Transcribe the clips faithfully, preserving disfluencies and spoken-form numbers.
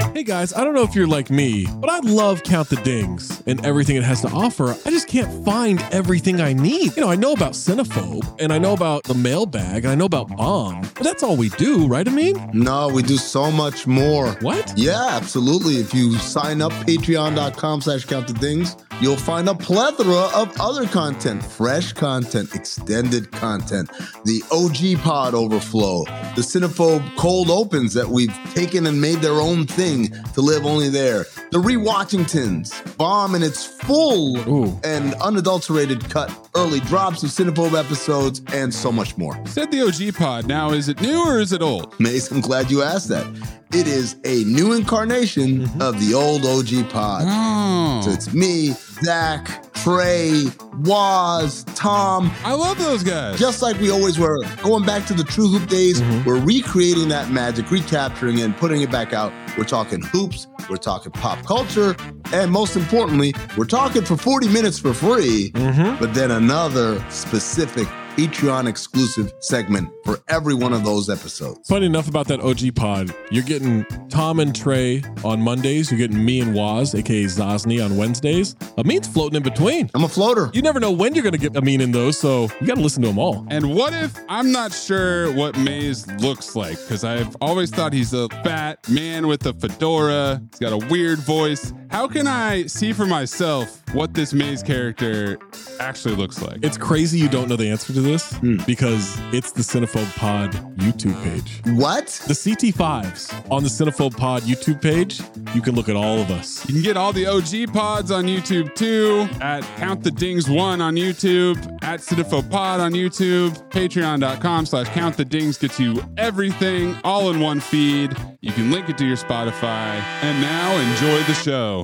Hey guys, I don't know if you're like me, but I love Count the Dings and everything it has to offer. I just can't find everything I need. You know, I know about Cinephobe, and I know about the mailbag, and I know about Bomb, but that's all we do, right, Amin? No, we do so much more. What? Yeah, absolutely. If you sign up, patreon.com slash count the dings, you'll find a plethora of other content, fresh content, extended content, the O G Pod overflow, the Cinephobe cold opens that we've taken and made their own thing to live only there, the Rewatchingtons, Bomb in its full Ooh. and unadulterated cut, early drops of Cinephobe episodes, and so much more. You said the O G Pod. Now, is it new or is it old? Mace, I'm glad you asked that. It is a new incarnation mm-hmm. of the old O G Pod. Oh. So it's me, Zach, Trey, Waz, Tom. I love those guys. Just like we always were. Going back to the True Hoop days, mm-hmm. we're recreating that magic, recapturing it, and putting it back out. We're talking hoops, we're talking pop culture, and most importantly, we're talking for forty minutes for free, mm-hmm. but then another specific Patreon exclusive segment for every one of those episodes. Funny enough about that O G Pod, you're getting Tom and Trey on Mondays. You're getting me and Waz, aka Zosny, on Wednesdays. Amin's floating in between. I'm a floater. You never know when you're going to get Amin in those, so you got to listen to them all. And what if I'm not sure what Maze looks like? Because I've always thought he's a fat man with a fedora. He's got a weird voice. How can I see for myself what this Maze character actually looks like? It's crazy you don't know the answer to this mm. because it's the Cinephobe Pod YouTube page. What? The C T fives on the Cinephobe Pod YouTube page. You can look at all of us. You can get all the O G pods on YouTube too, at Count the Dings one on YouTube, at Cinephobe Pod on YouTube, patreon.com slash Count the Dings gets you everything all in one feed. You can link it to your Spotify. And now enjoy the show.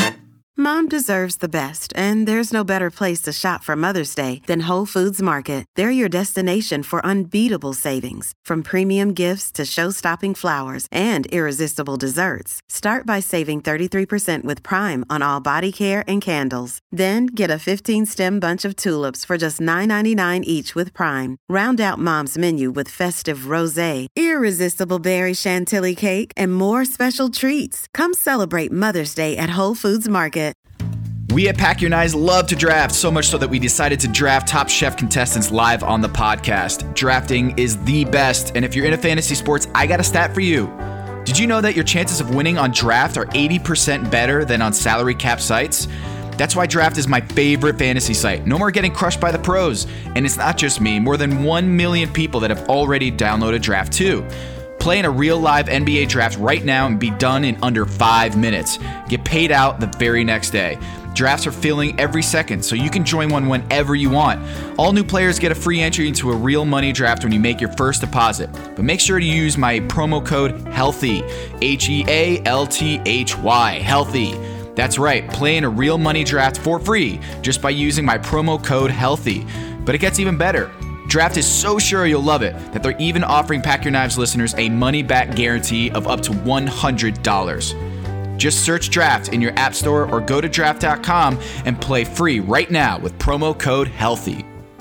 Mom deserves the best, and there's no better place to shop for Mother's Day than Whole Foods Market. They're your destination for unbeatable savings, from premium gifts to show-stopping flowers and irresistible desserts. Start by saving thirty-three percent with Prime on all body care and candles. Then get a fifteen-stem bunch of tulips for just nine ninety-nine each with Prime. Round out Mom's menu with festive rosé, irresistible berry chantilly cake, and more special treats. Come celebrate Mother's Day at Whole Foods Market. We at Pack Your Knives love to draft, so much so that we decided to draft Top Chef contestants live on the podcast. Drafting is the best, and if you're into fantasy sports, I got a stat for you. Did you know that your chances of winning on Draft are eighty percent better than on salary cap sites? That's why Draft is my favorite fantasy site. No more getting crushed by the pros. And it's not just me, more than one million people that have already downloaded Draft too. Play in a real live N B A draft right now and be done in under five minutes. Get paid out the very next day. Drafts are filling every second, so you can join one whenever you want. All new players get a free entry into a real money draft when you make your first deposit. But make sure to use my promo code HEALTHY, H E A L T H Y, HEALTHY. That's right, play in a real money draft for free just by using my promo code HEALTHY. But it gets even better. Draft is so sure you'll love it that they're even offering Pack Your Knives listeners a money-back guarantee of up to one hundred dollars. Just search Draft in your app store or go to draft dot com and play free right now with promo code HEALTHY.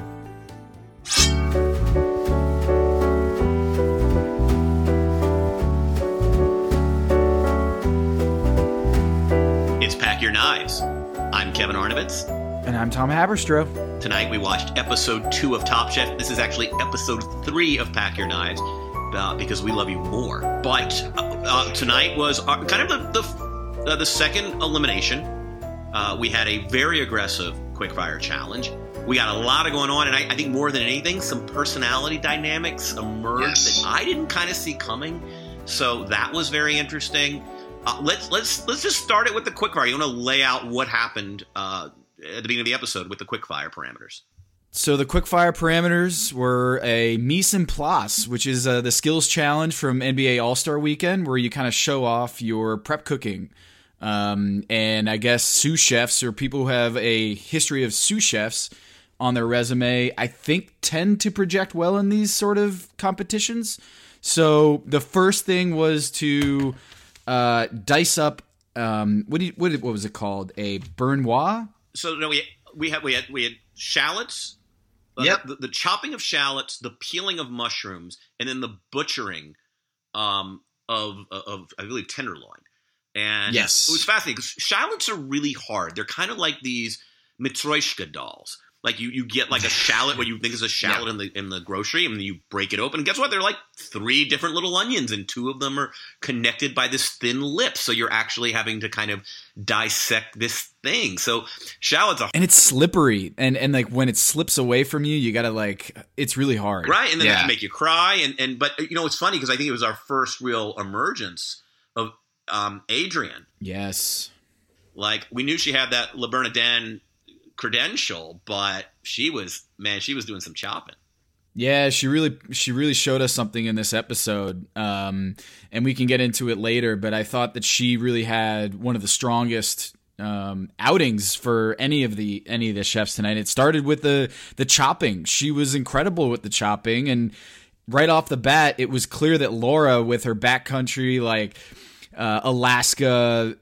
It's Pack Your Knives. I'm Kevin Arnovitz. And I'm Tom Haberstroh. Tonight we watched episode two of Top Chef. This is actually episode three of Pack Your Knives uh, because we love you more. But uh, uh, tonight was our, kind of the the, uh, the second elimination. Uh, we had a very aggressive quickfire challenge. We got a lot of going on, and I, I think more than anything, some personality dynamics emerged yes. that I didn't kind of see coming. So that was very interesting. Uh, let's let's let's just start it with the quickfire. You want to lay out what happened uh, at the beginning of the episode with the quickfire parameters. So the quickfire parameters were a mise en place, which is uh, the skills challenge from N B A All-Star Weekend, where you kind of show off your prep cooking. Um, and I guess sous chefs or people who have a history of sous chefs on their resume, I think tend to project well in these sort of competitions. So the first thing was to uh, dice up, um, what, do you, what, what was it called? A Bernois? So no, we we had we had we had shallots. Yep. Uh, the, the chopping of shallots, the peeling of mushrooms, and then the butchering um, of of I believe tenderloin. And yes. it was fascinating because shallots are really hard. They're kind of like these Matryoshka dolls. Like you, you get like a shallot, what you think is a shallot yeah. in the in the grocery, and then you break it open. And guess what? They're like three different little onions, and two of them are connected by this thin lip. So you're actually having to kind of dissect this thing. So shallots are, and it's slippery, and and like when it slips away from you, you gotta like it's really hard, right? And then yeah. it can make you cry. And and but you know it's funny because I think it was our first real emergence of um, Adrienne. Yes, like we knew she had that Le Bernardin credential, but she was man she was doing some chopping. Yeah, she really she really showed us something in this episode, um and we can get into it later, but I thought that she really had one of the strongest um outings for any of the any of the chefs tonight. It started with the the chopping. She was incredible with the chopping, and right off the bat it was clear that Laura, with her backcountry like uh Alaska,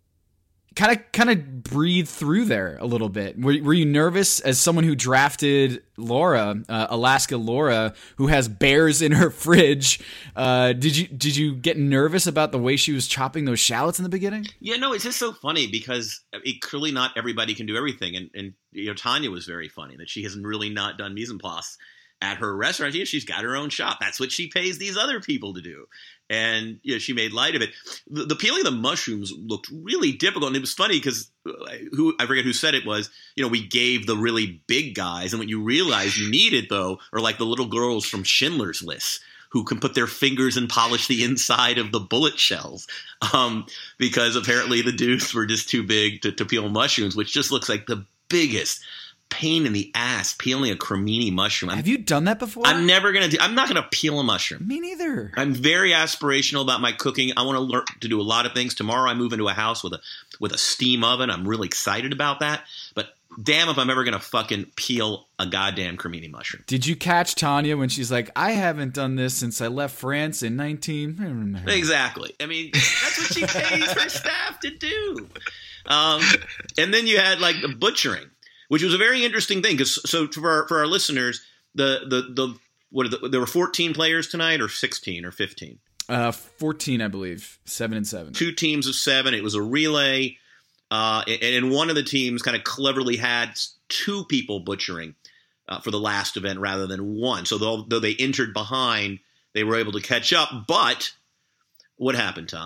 kind of kind of breathe through there a little bit. Were, were you nervous as someone who drafted Laura, uh, Alaska Laura, who has bears in her fridge? Uh, did you did you get nervous about the way she was chopping those shallots in the beginning? Yeah, no, it's just so funny because it, clearly not everybody can do everything, and and you know Tanya was very funny that she has really not done mise en place at her restaurant. She's got her own shop. That's what she pays these other people to do. And you know, she made light of it. The, the peeling of the mushrooms looked really difficult, and it was funny because who I forget who said it was. You know, we gave the really big guys, and what you realize you needed though are like the little girls from Schindler's List who can put their fingers and polish the inside of the bullet shells, um, because apparently the dudes were just too big to, to peel mushrooms, which just looks like the biggest pain in the ass peeling a cremini mushroom. I'm, Have you done that before? I'm never gonna do. I'm not gonna peel a mushroom. Me neither. I'm very aspirational about my cooking. I want to learn to do a lot of things. Tomorrow I move into a house with a with a steam oven. I'm really excited about that. But damn if I'm ever gonna fucking peel a goddamn cremini mushroom. Did you catch Tanya when she's like, "I haven't done this since I left France in nineteen." Exactly. I mean, that's what she pays her staff to do. Um, and then you had like the butchering, which was a very interesting thing because so for our, for our listeners, the the the what are the, there were fourteen players tonight, or sixteen or fifteen? Uh, fourteen, I believe, seven and seven. Two teams of seven. It was a relay, uh, and, and one of the teams kind of cleverly had two people butchering uh, for the last event rather than one. So though, though they entered behind, they were able to catch up. But what happened, Tom?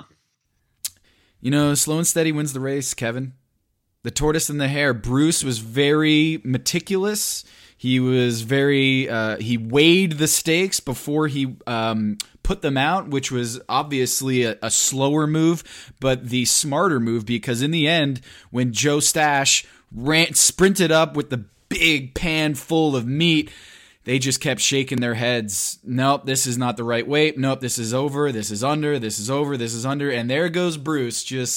You know, slow and steady wins the race, Kevin. The tortoise and the hare. Bruce was very meticulous. He was very, uh, he weighed the steaks before he um, put them out, which was obviously a, a slower move, but the smarter move, because in the end, when Joe Stash ran, sprinted up with the big pan full of meat, they just kept shaking their heads. Nope, this is not the right weight. Nope, this is over. This is under. This is over. This is under. And there goes Bruce, just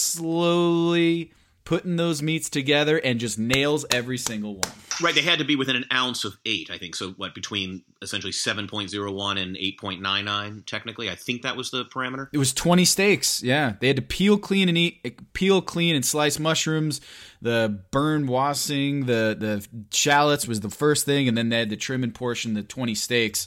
slowly putting those meats together, and just nails every single one. Right, they had to be within an ounce of eight, I think. So what, between essentially seven point oh one and eight point nine nine, technically? I think that was the parameter. It was twenty steaks, yeah. They had to peel clean and eat, peel clean and slice mushrooms. The burn wasing, the, the shallots was the first thing, and then they had to trim and portion the twenty steaks.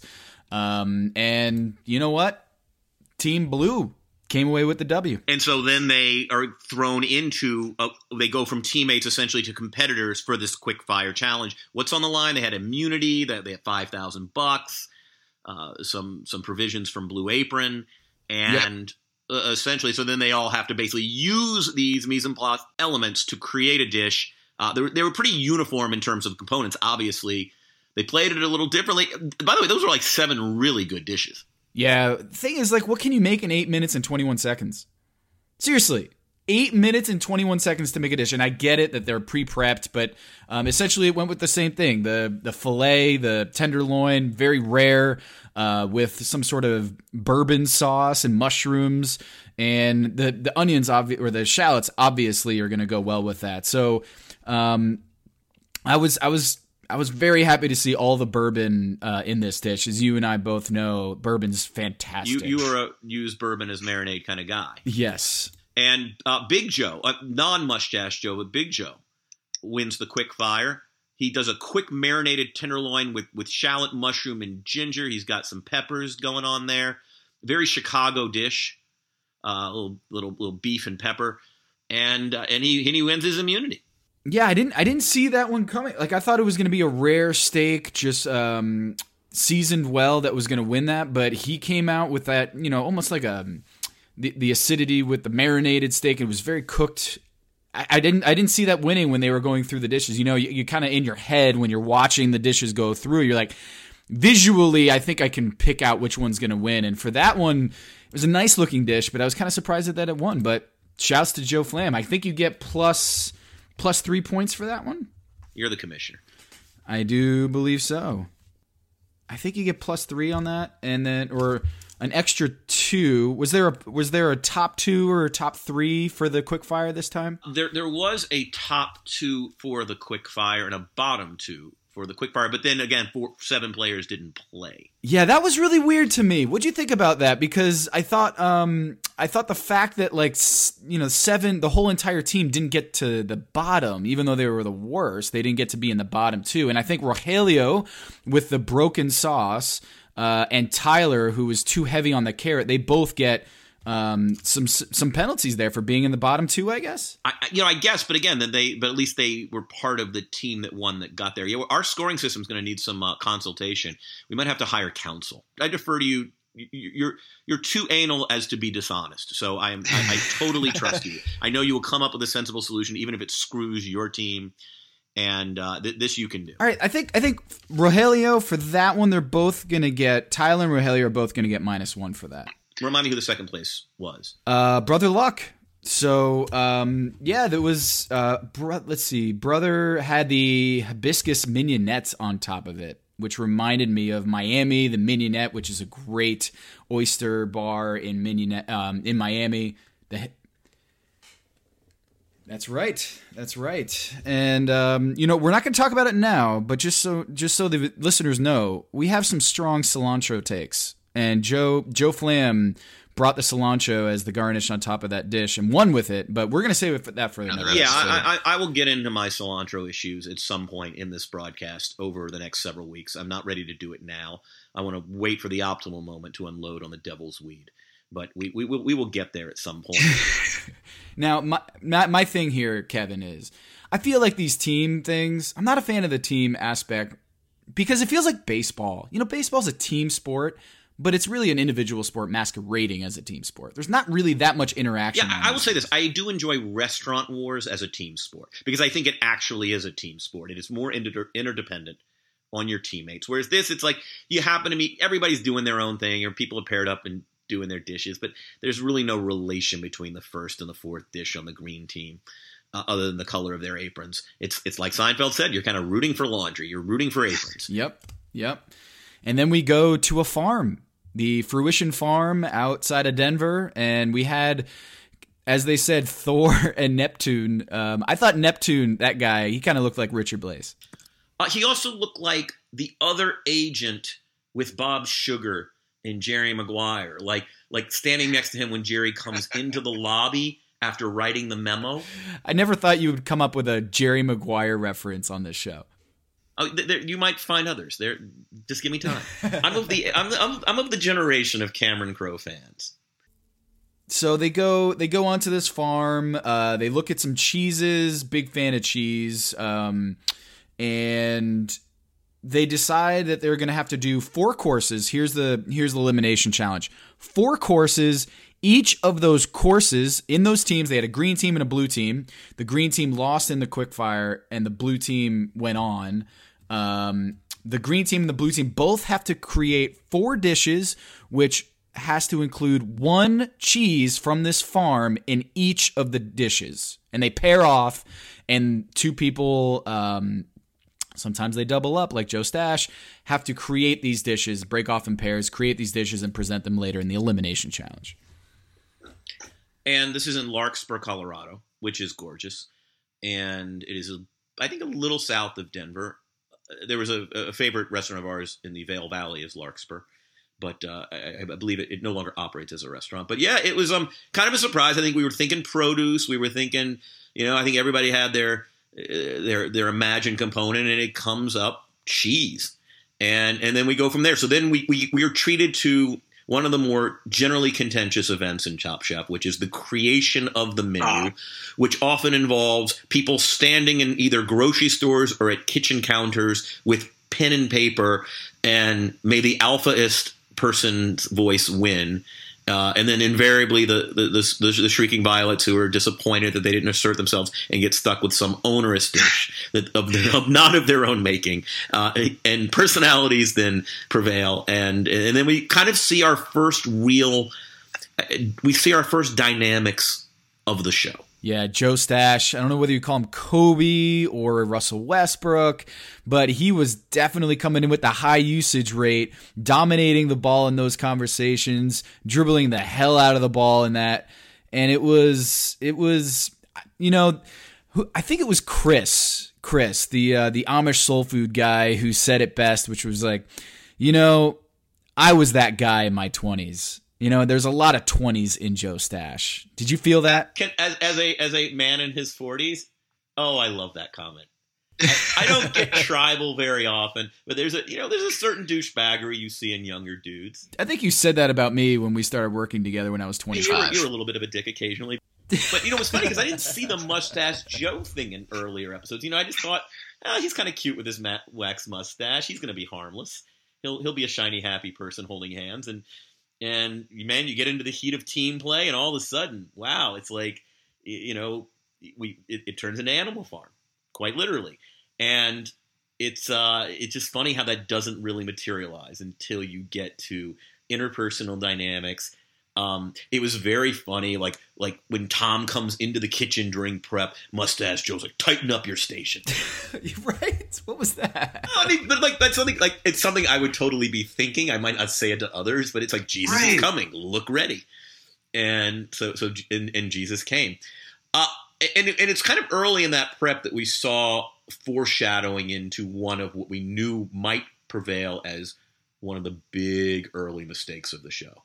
Um, and you know what? Team Blue came away with the W. And so then they are thrown into, a, they go from teammates essentially to competitors for this quick fire challenge. What's on the line? They had immunity, they had five thousand bucks, uh, some some provisions from Blue Apron, and yep. uh, essentially, so then they all have to basically use these mise en place elements to create a dish. Uh, they, were, they were pretty uniform in terms of components, obviously. They played it a little differently. By the way, those were like seven really good dishes. Yeah, the thing is, like, what can you make in eight minutes and twenty-one seconds? Seriously, eight minutes and twenty-one seconds to make a dish. And I get it that they're pre-prepped, but um, essentially it went with the same thing. The the filet, the tenderloin, very rare, uh, with some sort of bourbon sauce and mushrooms. And the, the onions, obvi- or the shallots, obviously are going to go well with that. So um, I was I was... I was very happy to see all the bourbon uh, in this dish. As you and I both know, bourbon's fantastic. You you are a use bourbon as marinade kind of guy. Yes. And uh, Big Joe, uh, non-mustache Joe, but Big Joe wins the quick fire. He does a quick marinated tenderloin with, with shallot, mushroom, and ginger. He's got some peppers going on there. Very Chicago dish. uh, little little little beef and pepper, and uh, and he and he wins his immunity. Yeah, I didn't I didn't see that one coming. Like I thought it was going to be a rare steak, just um, seasoned well, that was going to win that. But he came out with that, you know, almost like a the, the acidity with the marinated steak. It was very cooked. I, I didn't I didn't see that winning when they were going through the dishes. You know, you, you kind of in your head when you're watching the dishes go through, you're like, visually, I think I can pick out which one's going to win. And for that one, it was a nice looking dish, but I was kind of surprised that, that it won. But shouts to Joe Flam. I think you get plus. Plus three points for that one? You're the commissioner. I do believe so. I think you get plus three on that, and then or an extra two. Was there a was there a top two or a top three for the quickfire this time? There there was a top two for the quickfire and a bottom two for the quickfire, but then again, four, seven players didn't play. Yeah, that was really weird to me. What'd you think about that? Because I thought, um, I thought the fact that like you know seven, the whole entire team didn't get to the bottom, even though they were the worst, they didn't get to be in the bottom two. And I think Rogelio with the broken sauce uh, and Tyler, who was too heavy on the carrot, they both get um, some some penalties there for being in the bottom two, I guess. I, you know, I guess, but again, then they, but at least they were part of the team that won that got there. Yeah, our scoring system is going to need some uh, consultation. We might have to hire counsel. I defer to you. You're you're too anal as to be dishonest. So I am. I, I totally trust you. I know you will come up with a sensible solution, even if it screws your team. And uh, th- this you can do. All right, I think I think Rogelio for that one, they're both going to get Tyler and Rogelio are both going to get minus one for that. Remind me who the second place was. Uh, Brother Luck. So, um, yeah, there was, uh, bro- let's see, Brother had the hibiscus mignonettes on top of it, which reminded me of Miami, the Mignonette, which is a great oyster bar in Mignonette, um, in Miami. The, that's right. That's right. And, um, you know, we're not going to talk about it now, but just so, just so the listeners know, we have some strong cilantro takes. And Joe Joe Flam brought the cilantro as the garnish on top of that dish and won with it, but we're going to save that for another Yeah, episode. I, I, I will get into my cilantro issues at some point in this broadcast over the next several weeks. I'm not ready to do it now. I want to wait for the optimal moment to unload on the devil's weed, but we we, we will get there at some point. Now, my, my my thing here, Kevin, is I feel like these team things, I'm not a fan of the team aspect because it feels like baseball. You know, baseball's a team sport, but it's really an individual sport masquerading as a team sport. There's not really that much interaction. Yeah, I, I will say this. I do enjoy Restaurant Wars as a team sport because I think it actually is a team sport. It is more inter- interdependent on your teammates. Whereas this, it's like you happen to meet, everybody's doing their own thing or people are paired up and doing their dishes, but there's really no relation between the first and the fourth dish on the green team. Uh, other than the color of their aprons. It's it's like Seinfeld said, you're kind of rooting for laundry. You're rooting for aprons. Yep, yep. And then we go to a farm, the Fruition Farm outside of Denver, and we had, as they said, Thor and Neptune. Um, I thought Neptune, that guy, he kind of looked like Richard Blaze. Uh, he also looked like the other agent with Bob Sugar and Jerry Maguire, like like standing next to him when Jerry comes into the lobby after writing the memo. I never thought you would come up with a Jerry Maguire reference on this show. Oh, there, you might find others. There, just give me time. I'm of the I'm, I'm I'm of the generation of Cameron Crowe fans. So they go they go onto this farm. Uh, they look at some cheeses. Big fan of cheese, um, and they decide that they're going to have to do four courses. Here's the here's the elimination challenge. Four courses. Each of those courses in those teams, they had a green team and a blue team. The green team lost in the quickfire, and the blue team went on. Um, the green team and the blue team both have to create four dishes, which has to include one cheese from this farm in each of the dishes. And they pair off, and two people, um, sometimes they double up, like Joe Stash, have to create these dishes, break off in pairs, create these dishes, and present them later in the elimination challenge. And this is in Larkspur, Colorado, which is gorgeous. And it is, a, I think, a little south of Denver. There was a, a favorite restaurant of ours in the Vail Valley is Larkspur. But uh, I, I believe it, it no longer operates as a restaurant. But yeah, it was um kind of a surprise. I think we were thinking produce. We were thinking, you know, I think everybody had their uh, their their imagined component, and it comes up cheese. And and then we go from there. So then we we, we are treated to one of the more generally contentious events in Top Chef, which is the creation of the menu, ah. which often involves people standing in either grocery stores or at kitchen counters with pen and paper, and may the alphaist person's voice win. Uh, and then invariably the the, the the shrieking violets who are disappointed that they didn't assert themselves and get stuck with some onerous dish that of, the, of not of their own making. Uh, and personalities then prevail. And and then we kind of see our first real – we see our first dynamics of the show. Yeah, Joe Stash. I don't know whether you call him Kobe or Russell Westbrook, but he was definitely coming in with the high usage rate, dominating the ball in those conversations, dribbling the hell out of the ball in that. And it was, it was, you know, I think it was Chris, Chris, the uh, the Amish soul food guy, who said it best, which was like, you know, I was that guy in my twenties. You know, there's a lot of twenties in Joe Stash. Did you feel that? Can, as, as a as a man in his forties, oh, I love that comment. I, I don't get tribal very often, but there's a you know there's a certain douchebaggery you see in younger dudes. I think you said that about me when we started working together when I was twenty-five. You were, you were a little bit of a dick occasionally, but you know what's funny, because I didn't see the mustache Joe thing in earlier episodes. You know, I just thought, oh, he's kind of cute with his matte wax mustache. He's going to be harmless. He'll he'll be a shiny, happy person holding hands. And And, man, you get into the heat of team play, and all of a sudden, wow, it's like, you know, we it, it turns into Animal Farm, quite literally. And it's uh, it's just funny how that doesn't really materialize until you get to interpersonal dynamics. Um, it was very funny, like like when Tom comes into the kitchen during prep, Mustache Joe's like, tighten up your station. Right? What was that? I mean, but like that's something like it's something I would totally be thinking. I might not say it to others, but it's like, Jesus right. is coming. Look ready. And so so and, and Jesus came. Uh, and and it's kind of early in that prep that we saw foreshadowing into one of what we knew might prevail as one of the big early mistakes of the show.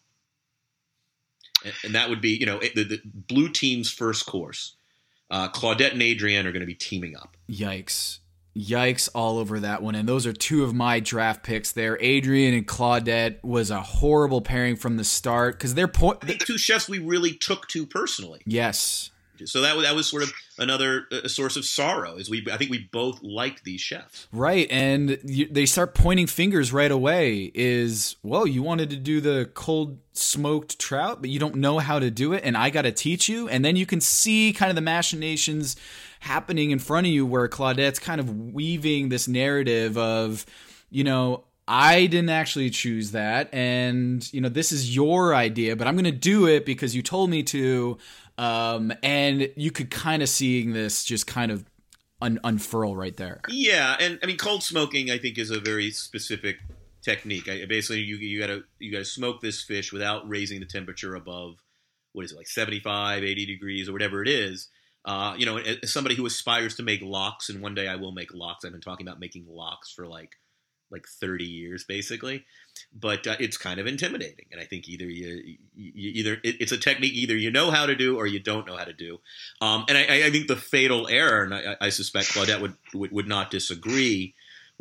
And that would be, you know, the, the blue team's first course. Uh, Claudette and Adrienne are going to be teaming up. Yikes. Yikes all over that one. And those are two of my draft picks there. Adrienne and Claudette was a horrible pairing from the start because they're po- the two chefs we really took to personally. Yes. So that, that was sort of another uh, source of sorrow. Is we I think we both liked these chefs. Right, and you, they start pointing fingers right away. Is, whoa, you wanted to do the cold smoked trout, but you don't know how to do it, and I got to teach you? And then you can see kind of the machinations happening in front of you where Claudette's kind of weaving this narrative of, you know, I didn't actually choose that, and, you know, this is your idea, but I'm going to do it because you told me to. Um, and you could kind of seeing this just kind of un- unfurl right there. Yeah, and I mean, cold smoking, I think, is a very specific technique. I, basically, you you gotta you gotta smoke this fish without raising the temperature above, what is it, like seventy-five, eighty degrees or whatever it is. Uh, you know, as somebody who aspires to make lox, and one day I will make lox. I've been talking about making lox for like like thirty years, basically. But uh, it's kind of intimidating, and I think either you, you either it, it's a technique either you know how to do or you don't know how to do. Um, and I, I think the fatal error, and I, I suspect Claudette would, would would not disagree,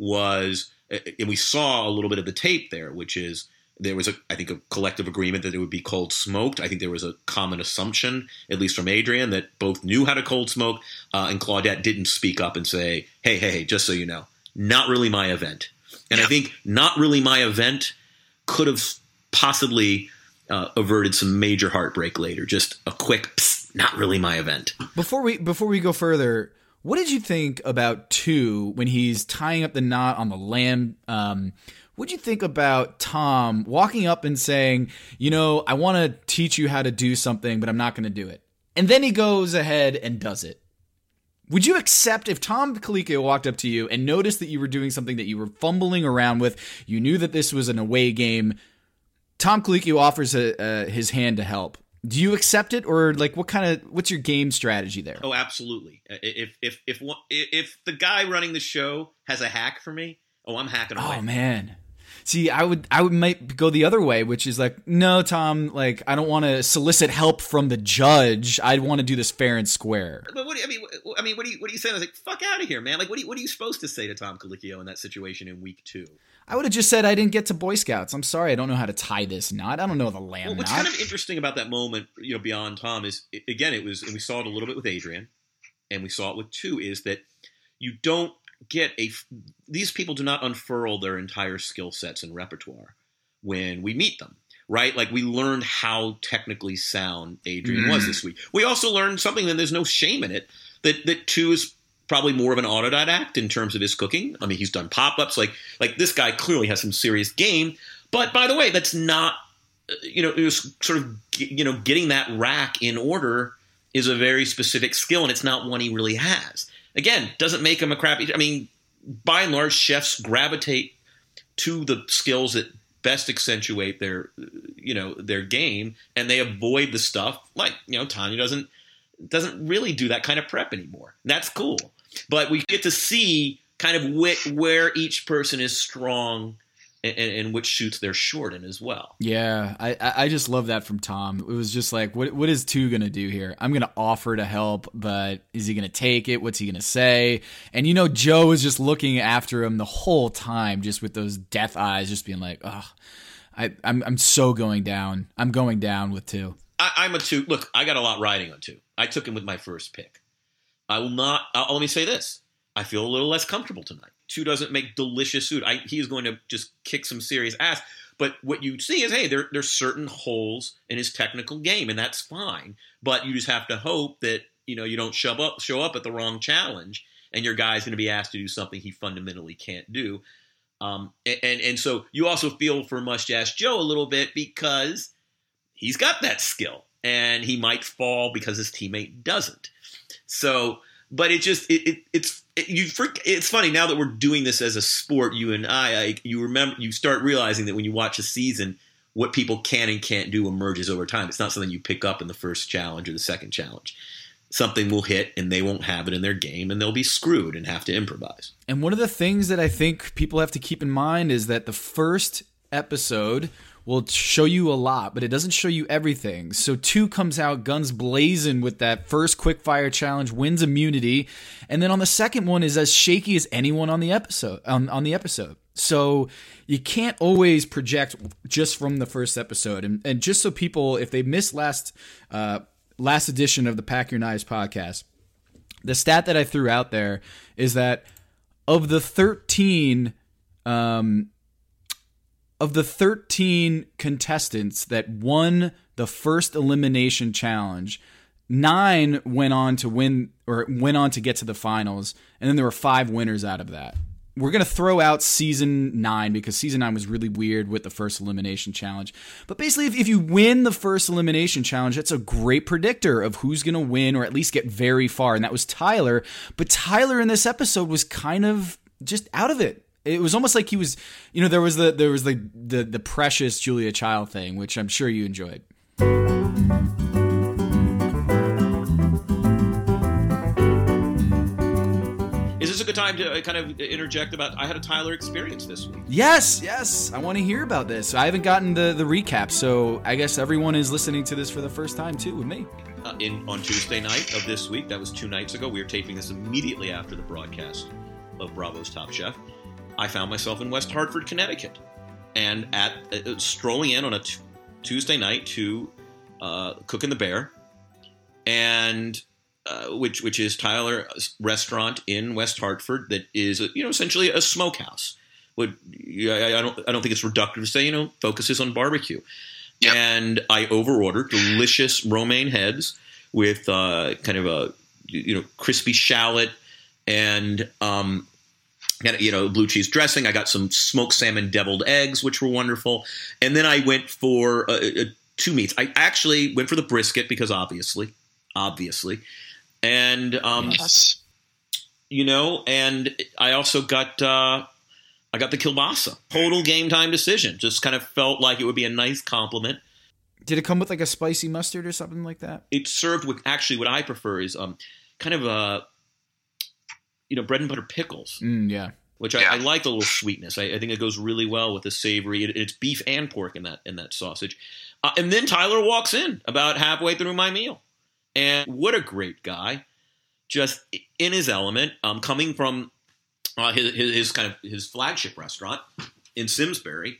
was, and we saw a little bit of the tape there, which is there was a I think a collective agreement that it would be cold smoked. I think there was a common assumption, at least from Adrienne, that both knew how to cold smoke, uh, and Claudette didn't speak up and say, "Hey, hey, hey, just so you know, not really my event." And I think not really my event could have possibly uh, averted some major heartbreak later. Just a quick, psst, not really my event. Before we before we go further, what did you think about two when he's tying up the knot on the lamb? Um, what did you think about Tom walking up and saying, you know, I want to teach you how to do something, but I'm not going to do it. And then he goes ahead and does it. Would you accept if Tom Colicchio walked up to you and noticed that you were doing something that you were fumbling around with, you knew that this was an away game, Tom Colicchio offers a, uh, his hand to help. Do you accept it, or like what kind of what's your game strategy there? Oh, absolutely. If if if if if the guy running the show has a hack for me, oh, I'm hacking away. Oh man. See, I would, I would might go the other way, which is like, no, Tom, like, I don't want to solicit help from the judge. I want to do this fair and square. But what do you, I mean, I mean, what do you, what are you saying? I was like, fuck out of here, man. Like, what are you, what are you supposed to say to Tom Colicchio in that situation in week two? I would have just said I didn't get to Boy Scouts. I'm sorry, I don't know how to tie this knot. I don't know the lamb well, what's knot. kind of interesting about that moment, you know, beyond Tom is, again, it was, and we saw it a little bit with Adrian, and we saw it with two, is that you don't get a, these people do not unfurl their entire skill sets and repertoire when we meet them, right? Like, we learned how technically sound Adrian mm. was this week. We also learned something, and there's no shame in it, that, that two is probably more of an autodidact in terms of his cooking. I mean, he's done pop-ups. Like, like this guy clearly has some serious game. But by the way, that's not, you know, it was sort of, you know, getting that rack in order is a very specific skill, and it's not one he really has. Again, doesn't make him a crappy, I mean, by and large, chefs gravitate to the skills that best accentuate their, you know, their game, and they avoid the stuff like, you know, Tanya doesn't, doesn't really do that kind of prep anymore. That's cool. But we get to see kind of wh- where each person is strong and, and which shoots they're short in as well. Yeah, I, I just love that from Tom. It was just like, what what is two going to do here? I'm going to offer to help, but is he going to take it? What's he going to say? And, you know, Joe is just looking after him the whole time, just with those death eyes, just being like, oh, I, I'm, I'm so going down. I'm going down with two. I, I'm a two. Look, I got a lot riding on two. I took him with my first pick. I will not. I'll, let me say this: I feel a little less comfortable tonight. Two doesn't make delicious food. I, he is going to just kick some serious ass. But what you see is, hey, there there's certain holes in his technical game, and that's fine. But you just have to hope that you know you don't show up show up at the wrong challenge, and your guy's going to be asked to do something he fundamentally can't do. Um, and, and and so you also feel for Mustache Joe a little bit because he's got that skill, and he might fall because his teammate doesn't. So, but it just it, it it's it, you. It's funny now that we're doing this as a sport. You and I, I, you remember, you start realizing that when you watch a season, what people can and can't do emerges over time. It's not something you pick up in the first challenge or the second challenge. Something will hit and they won't have it in their game, and they'll be screwed and have to improvise. And one of the things that I think people have to keep in mind is that the first episode will show you a lot, but it doesn't show you everything. So two comes out guns blazing with that first quickfire challenge, wins immunity, and then on the second one is as shaky as anyone on the episode. On, on the episode, so you can't always project just from the first episode. And, and just so people, if they missed last uh, last edition of the Pack Your Knives podcast, the stat that I threw out there is that of the thirteen. Um, Of the thirteen contestants that won the first elimination challenge, nine went on to win or went on to get to the finals, and then there were five winners out of that. We're going to throw out season nine because season nine was really weird with the first elimination challenge. But basically, if, if you win the first elimination challenge, that's a great predictor of who's going to win or at least get very far, and that was Tyler. But Tyler in this episode was kind of just out of it. It was almost like he was, you know, there was the there was the the, the precious Julia Child thing, which I'm sure you enjoyed. Is this a good time to kind of interject about? I had a Tyler experience this week. Yes, yes, I want to hear about this. I haven't gotten the the recap, so I guess everyone is listening to this for the first time too with me. Uh, in on Tuesday night of this week, that was two nights ago. We were taping this immediately after the broadcast of Bravo's Top Chef. I found myself in West Hartford, Connecticut, and at uh, strolling in on a t- Tuesday night to uh, Cook and the Bear, and uh, which which is Tyler's restaurant in West Hartford that is you know essentially a smokehouse. Would I, I don't I don't think it's reductive to say you know focuses on barbecue, yep. And I overordered delicious romaine heads with uh, kind of a you know crispy shallot and. Um, Got, you know, blue cheese dressing. I got some smoked salmon deviled eggs, which were wonderful. And then I went for uh, uh, two meats. I actually went for the brisket because obviously, obviously. And, um, yes. you know, and I also got, uh, I got the kielbasa. Total game time decision. Just kind of felt like it would be a nice compliment. Did it come with like a spicy mustard or something like that? It's served with, actually what I prefer is um, kind of a, you know, bread and butter pickles. Mm, yeah. which Yeah. I, I like the little sweetness. I, I think it goes really well with the savory. It, it's beef and pork in that in that sausage. Uh, and then Tyler walks in about halfway through my meal. And what a great guy. Just in his element, um, coming from uh, his, his, his kind of his flagship restaurant in Simsbury.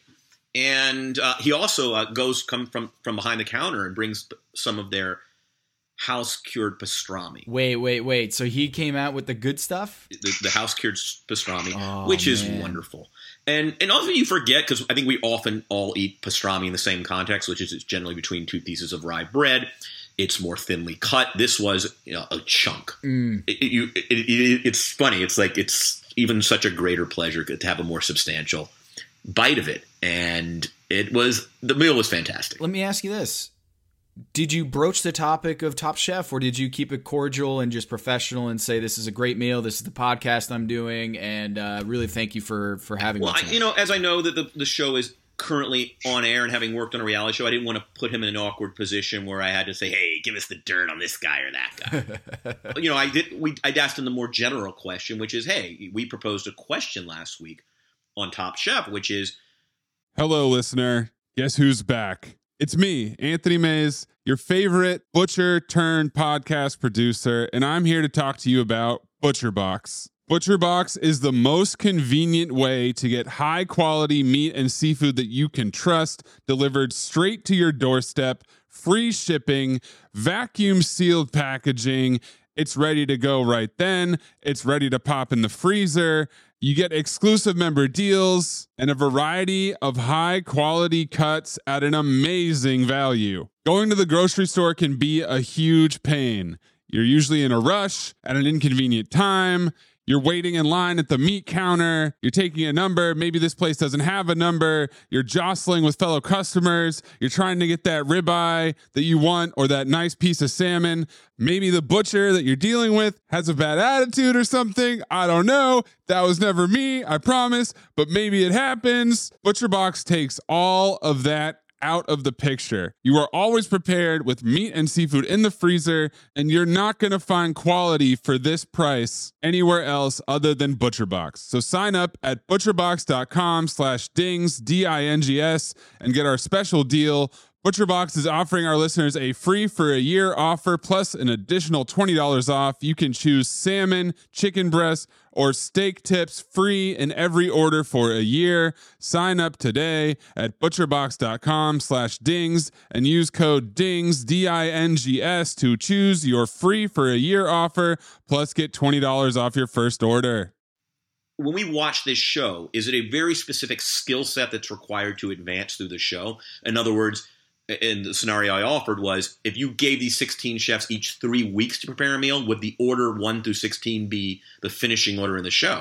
And uh, he also uh, goes come from, from behind the counter and brings some of their house-cured pastrami. Wait, wait, wait. So he came out with the good stuff? The, the house-cured pastrami, Oh, which is man. wonderful. And and also you forget, because I think we often all eat pastrami in the same context, which is it's generally between two pieces of rye bread. It's more thinly cut. This was, you know, a chunk. Mm. It, it, you, it, it, it's funny. It's like it's even such a greater pleasure to have a more substantial bite of it. And it was the meal was fantastic. Let me ask you this. Did you broach the topic of Top Chef, or did you keep it cordial and just professional and say, this is a great meal, this is the podcast I'm doing, and uh, really thank you for, for having Well, me I, tonight? you know, as I know that the, the show is currently on air and having worked on a reality show, I didn't want to put him in an awkward position where I had to say, hey, give us the dirt on this guy or that guy. You know, I did. We I asked him the more general question, which is, hey, we proposed a question last week on Top Chef, which is, Hello, listener. Guess who's back? It's me, Anthony Mays, your favorite butcher turned podcast producer, and I'm here to talk to you about ButcherBox. ButcherBox is the most convenient way to get high quality meat and seafood that you can trust delivered straight to your doorstep, free shipping, vacuum sealed packaging. It's ready to go right then. It's ready to pop in the freezer. You get exclusive member deals and a variety of high quality cuts at an amazing value. Going to the grocery store can be a huge pain. You're usually in a rush at an inconvenient time. You're waiting in line at the meat counter. You're taking a number. Maybe this place doesn't have a number. You're jostling with fellow customers. You're trying to get that ribeye that you want or that nice piece of salmon. Maybe the butcher that you're dealing with has a bad attitude or something. I don't know. That was never me, I promise. But maybe it happens. ButcherBox takes all of that out of the picture. You are always prepared with meat and seafood in the freezer, and you're not going to find quality for this price anywhere else other than ButcherBox. So sign up at butcherbox.com slash dings, D I N G S, and get our special deal. ButcherBox is offering our listeners a free for a year offer plus an additional twenty dollars off. You can choose salmon, chicken breast, or steak tips free in every order for a year. Sign up today at butcherbox.com slash dings and use code DINGS, D I N G S, to choose your free for a year offer plus get twenty dollars off your first order. when we watch this show, is it a very specific skill set that's required to advance through the show? In other words, in the scenario I offered was, if you gave these sixteen chefs each three weeks to prepare a meal, would the order one through sixteen be the finishing order in the show?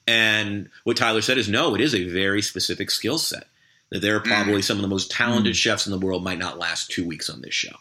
And what Tyler said is, no, it is a very specific skill set. That there are probably some of the most talented mm. chefs in the world might not last two weeks on this show.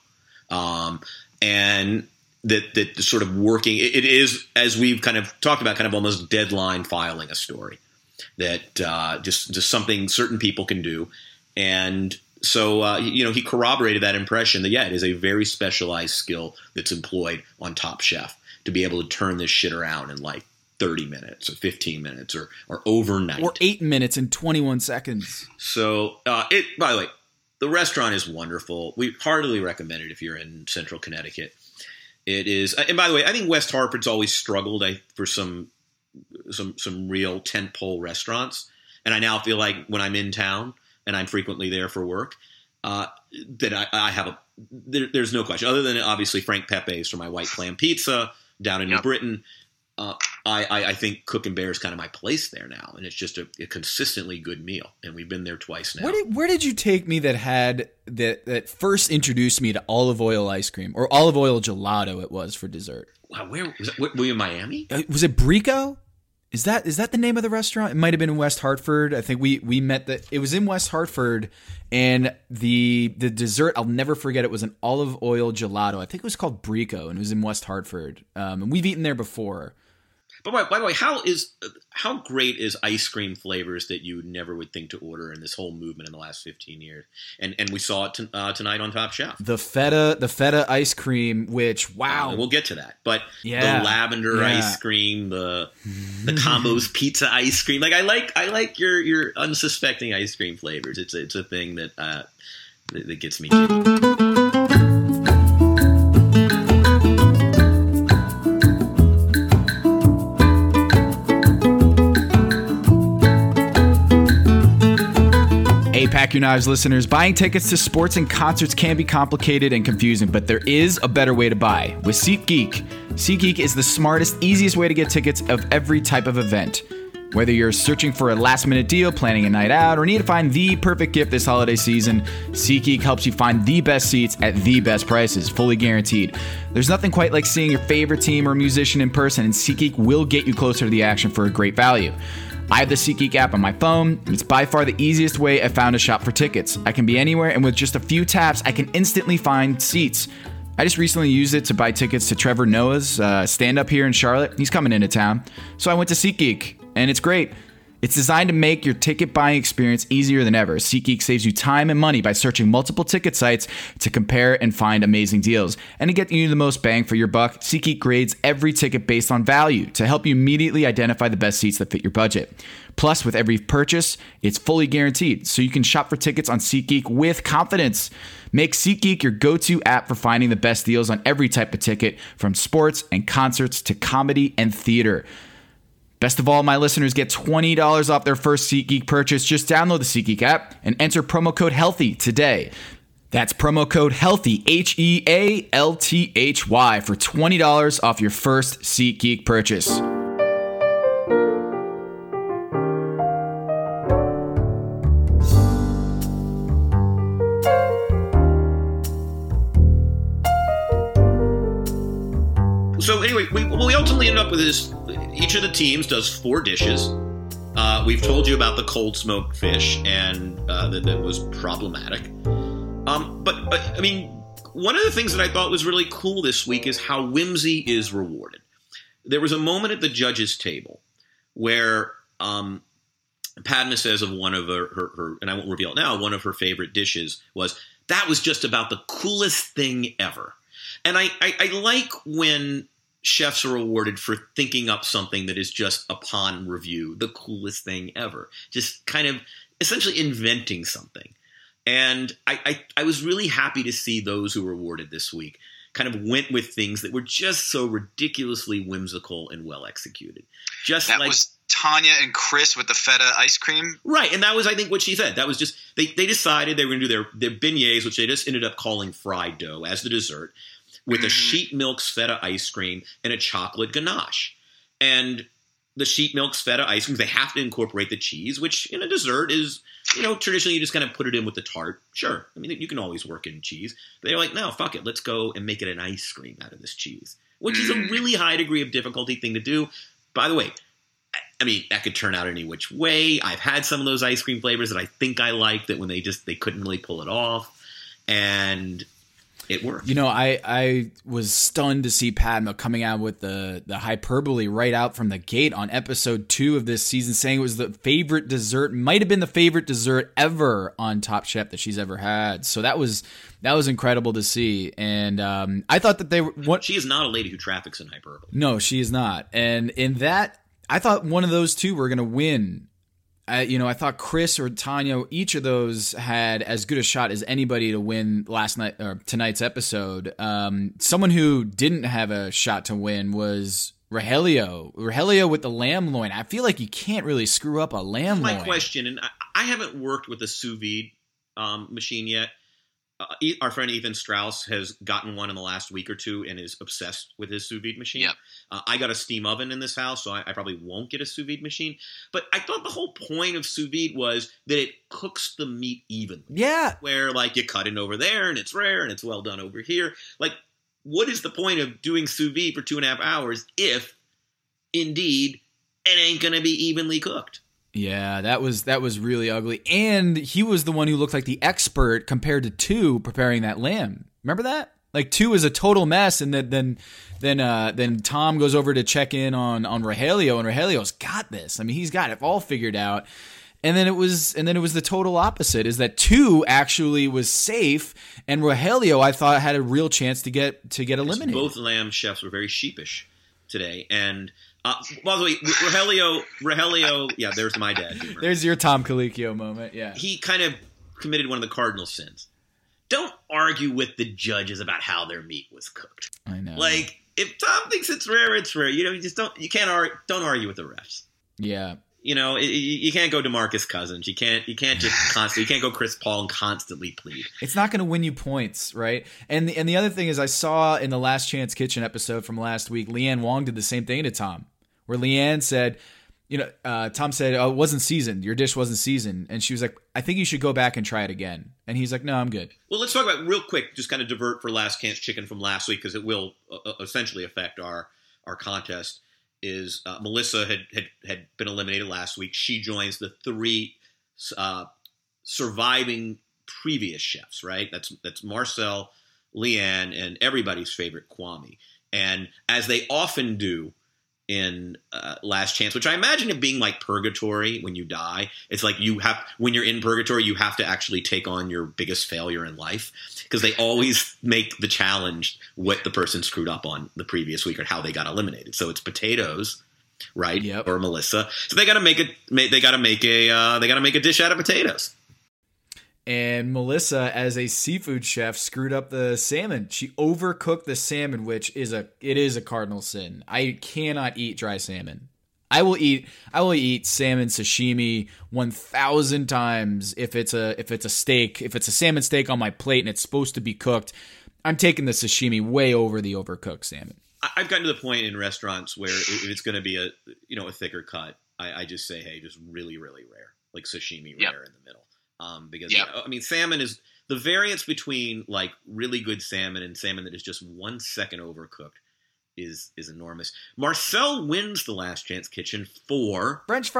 Um, and that that sort of working, it, it is, as we've kind of talked about, kind of almost deadline filing a story. That uh, just, just something certain people can do. And so, uh, you know, he corroborated that impression that, yeah, it is a very specialized skill that's employed on Top Chef to be able to turn this shit around in like thirty minutes or fifteen minutes or, or overnight. Or eight minutes and twenty-one seconds. So, uh, it, by the way, the restaurant is wonderful. We heartily recommend it if you're in Central Connecticut. It is, and by the way, I think West Hartford's always struggled I, for some, some, some real tentpole restaurants. And I now feel like when I'm in town, and I'm frequently there for work, uh, that I, I have a there, – there's no question. Other than obviously Frank Pepe's for my white clam pizza down in yep. New Britain, uh, I, I, I think Cook and Bear is kind of my place there now. And it's just a, a consistently good meal. And we've been there twice now. Where did, where did you take me that had – that that first introduced me to olive oil ice cream, or olive oil gelato it was for dessert? Wow, where was that? Were you in Miami? Uh, was it Brico? Is that is that the name of the restaurant? It might have been in West Hartford. I think we we met the it was in West Hartford, and the the dessert, I'll never forget, it was an olive oil gelato. I think it was called Brico, and it was in West Hartford. Um, and we've eaten there before. But by, by the way, how is how great is ice cream flavors that you never would think to order in this whole movement in the last fifteen years? And and we saw it to, uh, tonight on Top Chef. The feta, the feta ice cream, which wow, uh, we'll get to that. But yeah. the lavender yeah. ice cream, the the combos pizza ice cream, like I like I like your your unsuspecting ice cream flavors. It's a, it's a thing that uh, that, that gets me too. Hey, Pack Your Knives listeners, buying tickets to sports and concerts can be complicated and confusing, but there is a better way to buy with SeatGeek. SeatGeek is the smartest, easiest way to get tickets of every type of event. Whether you're searching for a last-minute deal, planning a night out, or need to find the perfect gift this holiday season, SeatGeek helps you find the best seats at the best prices, fully guaranteed. There's nothing quite like seeing your favorite team or musician in person, and SeatGeek will get you closer to the action for a great value. I have the SeatGeek app on my phone. It's by far the easiest way I've found to shop for tickets. I can be anywhere, and with just a few taps, I can instantly find seats. I just recently used it to buy tickets to Trevor Noah's uh, stand-up here in Charlotte. He's coming into town. So I went to SeatGeek, and it's great. It's designed to make your ticket buying experience easier than ever. SeatGeek saves you time and money by searching multiple ticket sites to compare and find amazing deals. And to get you the most bang for your buck, SeatGeek grades every ticket based on value to help you immediately identify the best seats that fit your budget. Plus, with every purchase, it's fully guaranteed, so you can shop for tickets on SeatGeek with confidence. Make SeatGeek your go-to app for finding the best deals on every type of ticket, from sports and concerts to comedy and theater. Best of all, my listeners get twenty dollars off their first SeatGeek purchase. Just download the SeatGeek app and enter promo code HEALTHY today. That's promo code HEALTHY, H E A L T H Y, for twenty dollars off your first SeatGeek purchase. So anyway, we, we ultimately end up with this. Each of the teams does four dishes. Uh, we've told you about the cold smoked fish, and uh, that, that was problematic. Um, but, but, I mean, one of the things that I thought was really cool this week is how whimsy is rewarded. There was a moment at the judges' table where um, Padma says of one of her, her, her, and I won't reveal it now, one of her favorite dishes was, that was just about the coolest thing ever. And I, I, I like when chefs are awarded for thinking up something that is just, upon review, the coolest thing ever. Just kind of essentially inventing something. And I, I, I was really happy to see those who were awarded this week kind of went with things that were just so ridiculously whimsical and well executed. Just that like was Tanya and Chris with the feta ice cream. Right, and that was, I think, what she said. That was just, they, they decided they were going to do their, their beignets, which they just ended up calling fried dough, as the dessert, with a sheet milk feta ice cream and a chocolate ganache. And the sheet milk feta ice cream, they have to incorporate the cheese, which in a dessert is, you know, traditionally you just kind of put it in with the tart. Sure. I mean, you can always work in cheese. But they're like, no, fuck it. Let's go and make it an ice cream out of this cheese, which is a really high degree of difficulty thing to do. By the way, I mean, that could turn out any which way. I've had some of those ice cream flavors that I think I like that when they just, they couldn't really pull it off. And it worked. You know, I, I was stunned to see Padma coming out with the, the hyperbole right out from the gate on episode two of this season, saying it was the favorite dessert, might have been the favorite dessert ever on Top Chef that she's ever had. So that was that was incredible to see. And um, I thought that they were... What, she is not a lady who traffics in hyperbole. No, she is not. And in that, I thought one of those two were going to win. I, you know, I thought Chris or Tanya, each of those had as good a shot as anybody to win last night or tonight's episode. Um, someone who didn't have a shot to win was Rogelio. Rogelio with the lamb loin. I feel like you can't really screw up a lamb My loin. My question, and I, I haven't worked with a sous vide um, machine yet. Uh, our friend Ethan Strauss has gotten one in the last week or two and is obsessed with his sous vide machine. Yep. Uh, I got a steam oven in this house, so I, I probably won't get a sous vide machine. But I thought the whole point of sous vide was that it cooks the meat evenly. Yeah. Where, like, you cut it over there and it's rare and it's well done over here. Like, what is the point of doing sous vide for two and a half hours if, indeed, it ain't going to be evenly cooked? Yeah, that was that was really ugly. And he was the one who looked like the expert compared to two preparing that lamb. Remember that? Like two is a total mess, and then then then uh, then Tom goes over to check in on on Rogelio, and Rogelio's got this. I mean, he's got it all figured out. And then it was and then it was the total opposite. Is that two actually was safe, and Rogelio I thought had a real chance to get to get eliminated. Both lamb chefs were very sheepish today, and uh, by the way, Rogelio Rogelio, yeah, there's my dad humor. There's your Tom Colicchio moment. Yeah, he kind of committed one of the cardinal sins. Don't argue with the judges about how their meat was cooked. I know. Like, if Tom thinks it's rare, it's rare. You know, you just don't. You can't argue. Don't argue with the refs. Yeah. You know, you, you can't go DeMarcus Cousins. You can't. You can't just constantly. You can't go Chris Paul and constantly plead. It's not going to win you points, right? And the, and the other thing is, I saw in the Last Chance Kitchen episode from last week, Leanne Wong did the same thing to Tom, where Leanne said, you know, uh, Tom said, "Oh, it wasn't seasoned. Your dish wasn't seasoned," and she was like, "I think you should go back and try it again." And he's like, "No, I'm good." Well, let's talk about real quick. Just kind of divert for Last Chance Chicken from last week because it will uh, essentially affect our our contest. Is uh, Melissa had, had had been eliminated last week. She joins the three uh, surviving previous chefs. Right? That's that's Marcel, Leanne, and everybody's favorite Kwame. And as they often do in uh, Last Chance, which I imagine it being like purgatory when you die. It's like you have, when you're in purgatory, you have to actually take on your biggest failure in life because they always make the challenge what the person screwed up on the previous week or how they got eliminated. So it's potatoes, right? Yep. Or Melissa. So they got to make it. They got to make a. Uh, they got to make a dish out of potatoes. And Melissa, as a seafood chef, screwed up the salmon. She overcooked the salmon, which is a it is a cardinal sin. I cannot eat dry salmon. I will eat I will eat salmon sashimi one thousand times if it's a if it's a steak, if it's a salmon steak on my plate and it's supposed to be cooked. I'm taking the sashimi way over the overcooked salmon. I've gotten to the point in restaurants where if it's going to be a you know a thicker cut, I, I just say, hey, just really really rare, like sashimi Yep. rare in the middle. Um, because Yep. I mean, salmon is the variance between like really good salmon and salmon that is just one second overcooked is is enormous. Marcel wins the Last Chance Kitchen for French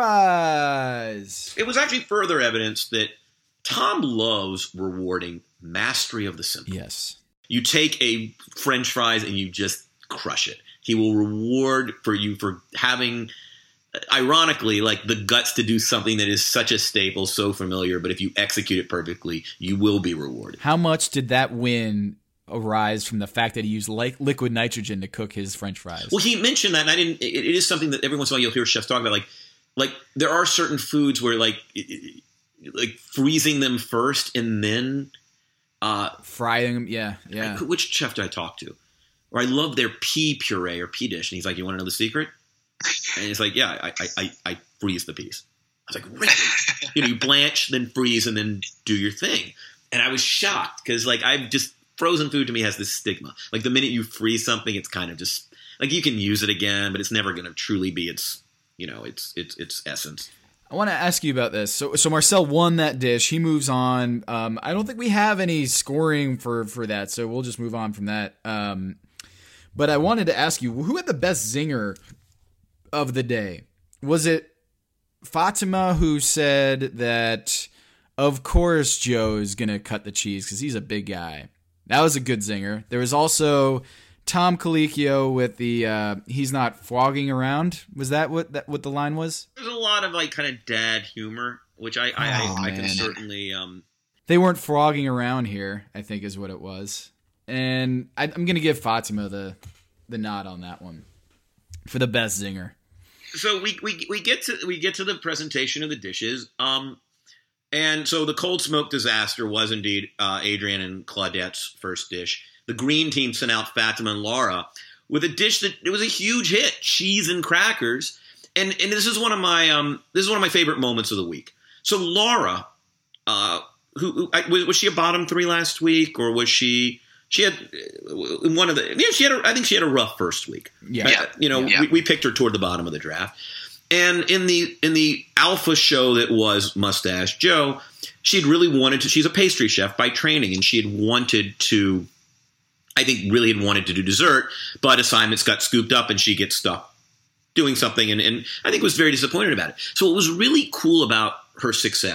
fries. it was actually further evidence that Tom loves rewarding mastery of the simple. Yes. You take a French fries and you just crush it. He will reward for you for having, ironically, like the guts to do something that is such a staple, so familiar, but if you execute it perfectly, you will be rewarded. How much did that win arise from the fact that he used like liquid nitrogen to cook his French fries? Well, he mentioned that, and I didn't. It, it is something that every once in a while you'll hear chefs talk about. Like, like there are certain foods where, like, it, it, like freezing them first and then uh, Frying them, yeah, yeah. I, which chef did I talk to? Or I love their pea puree or pea dish, and he's like, "You want to know the secret?" And he's like, "Yeah, I, I, I, I freeze the peas." I was like, "Really?" You know, you blanch, then freeze, and then do your thing. And I was shocked because, like, I've just frozen food to me has this stigma. Like the minute you freeze something, it's kind of just like you can use it again, but it's never going to truly be its, you know, its its its essence. I want to ask you about this. So, so Marcel won that dish. He moves on. Um, I don't think we have any scoring for, for that, so we'll just move on from that. Um, but I wanted to ask you, who had the best zinger of the day? Was it Fatima who said that, of course, Joe is going to cut the cheese because he's a big guy? That was a good zinger. There was also Tom Colicchio with the uh, he's not flogging around. Was that what that what the line was? There's a lot of like kind of dad humor, which I I, Oh, I, I can man. certainly um. They weren't frogging around here, I think is what it was. And I, I'm going to give Fatima the the nod on that one for the best zinger. So we we we get to we get to the presentation of the dishes. Um. And so the cold smoke disaster was indeed uh, Adrienne and Claudette's first dish. The green team sent out Fatima and Laura with a dish that it was a huge hit: cheese and crackers. And and this is one of my um this is one of my favorite moments of the week. So Laura, uh, who, who I, was, was she a bottom three last week, or was she? She had uh, one of the yeah she had a, I think she had a rough first week. Yeah. Uh, you know Yeah. we, we picked her toward the bottom of the draft. And in the in the alpha show that was Mustache Joe, she'd really wanted to. She's a pastry chef by training, and she had wanted to. I think really had wanted to do dessert, but assignments got scooped up, and she gets stuck doing something, and, and I think was very disappointed about it. So what was really cool about her success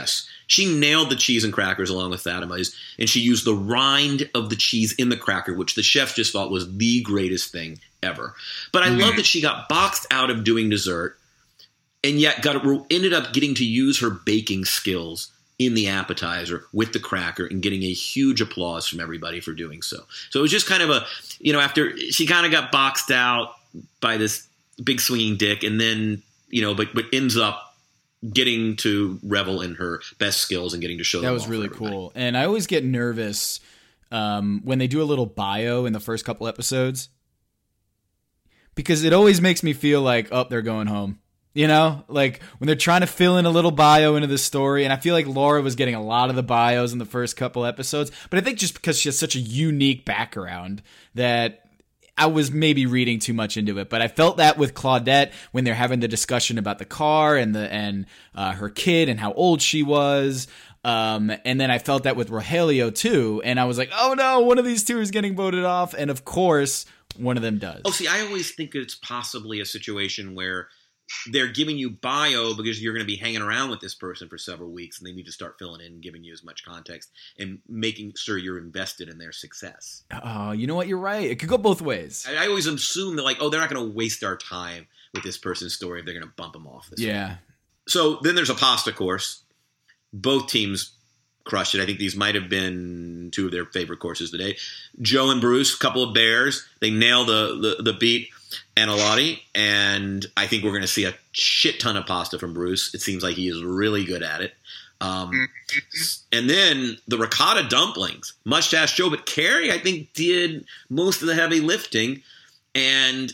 She nailed the cheese and crackers along with Fatima, and she used the rind of the cheese in the cracker, which the chef just thought was the greatest thing ever. But I mm. love that she got boxed out of doing dessert and yet got ended up getting to use her baking skills in the appetizer with the cracker and getting a huge applause from everybody for doing so. So it was just kind of a, you know, after she kind of got boxed out by this big swinging dick and then, you know, but, but ends up getting to revel in her best skills and getting to show them. That was really cool. And I always get nervous um, when they do a little bio in the first couple episodes because it always makes me feel like, oh, they're going home. You know, like when they're trying to fill in a little bio into the story. And I feel like Laura was getting a lot of the bios in the first couple episodes. But I think just because she has such a unique background that I was maybe reading too much into it, but I felt that with Claudette when they're having the discussion about the car and the and uh, her kid and how old she was. Um, and then I felt that with Rogelio too. And I was like, oh no, one of these two is getting voted off. And of course, one of them does. Oh, see, I always think it's possibly a situation where they're giving you bio because you're going to be hanging around with this person for several weeks and they need to start filling in and giving you as much context and making sure you're invested in their success. Oh, you know what? You're right. It could go both ways. I, I always assume that like, oh, they're not going to waste our time with this person's story if they're going to bump them off. This yeah. way. So then there's a pasta course. Both teams crushed it. I think these might have been two of their favorite courses today. Joe and Bruce, couple of bears. They nail the, the, the beat. Analotti, and I think we're going to see a shit ton of pasta from Bruce. It seems like he is really good at it. Um, and then the ricotta dumplings, Mustache Joe, but Carrie, I think, did most of the heavy lifting, and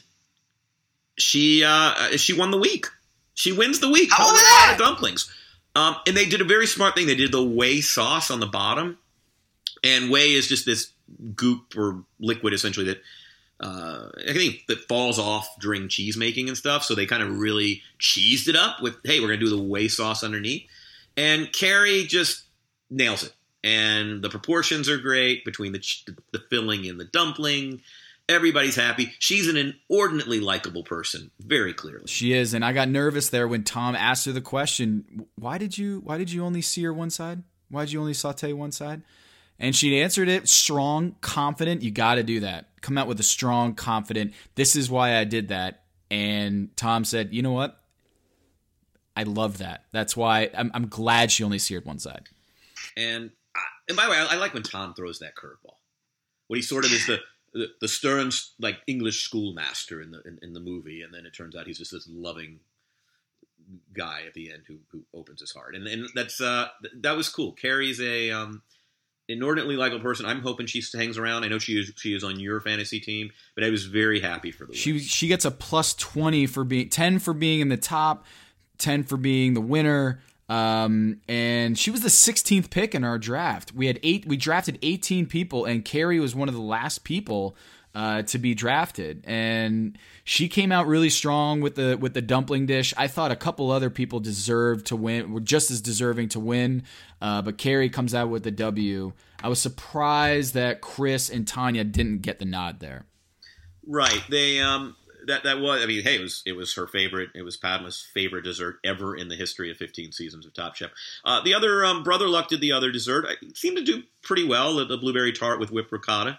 she uh, she won the week. She wins the week. How All was ricotta that? dumplings. Um, and they did a very smart thing. They did the whey sauce on the bottom, and whey is just this goop or liquid, essentially, that Uh, I think that falls off during cheese making and stuff. So they kind of really cheesed it up with, hey, we're going to do the whey sauce underneath. And Carrie just nails it. And the proportions are great between the the filling and the dumpling. Everybody's happy. She's an inordinately likable person, very clearly. She is. And I got nervous there when Tom asked her the question, why did you, why did you only sear one side? Why did you only saute one side? And she answered it strong, confident. You got to do that. Come out with a strong, confident, this is why I did that. And Tom said, you know what? I love that. That's why I'm, I'm glad she only seared one side. And I, and by the way, I, I like when Tom throws that curveball. When he sort of is the, the, the stern, like, English schoolmaster in the in, in the movie. And then it turns out he's just this loving guy at the end who who opens his heart. And, and that's uh, that was cool. Carrie's a... Um, inordinately likable person. I'm hoping she hangs around. I know she is she is on your fantasy team, but I was very happy for the She win. she gets a plus twenty for being ten for being in the top, ten for being the winner. Um, and she was the sixteenth pick in our draft. We had eight we drafted eighteen people and Carrie was one of the last people uh, to be drafted. And she came out really strong with the with the dumpling dish. I thought a couple other people deserved to win, were just as deserving to win. Uh, but Carrie comes out with the W. I was surprised that Chris and Tanya didn't get the nod there. Right. They um that that was I mean, hey, it was it was her favorite. It was Padma's favorite dessert ever in the history of fifteen seasons of Top Chef. Uh, the other um, Brother Luck did the other dessert. I seemed to do pretty well. The, the blueberry tart with whipped ricotta.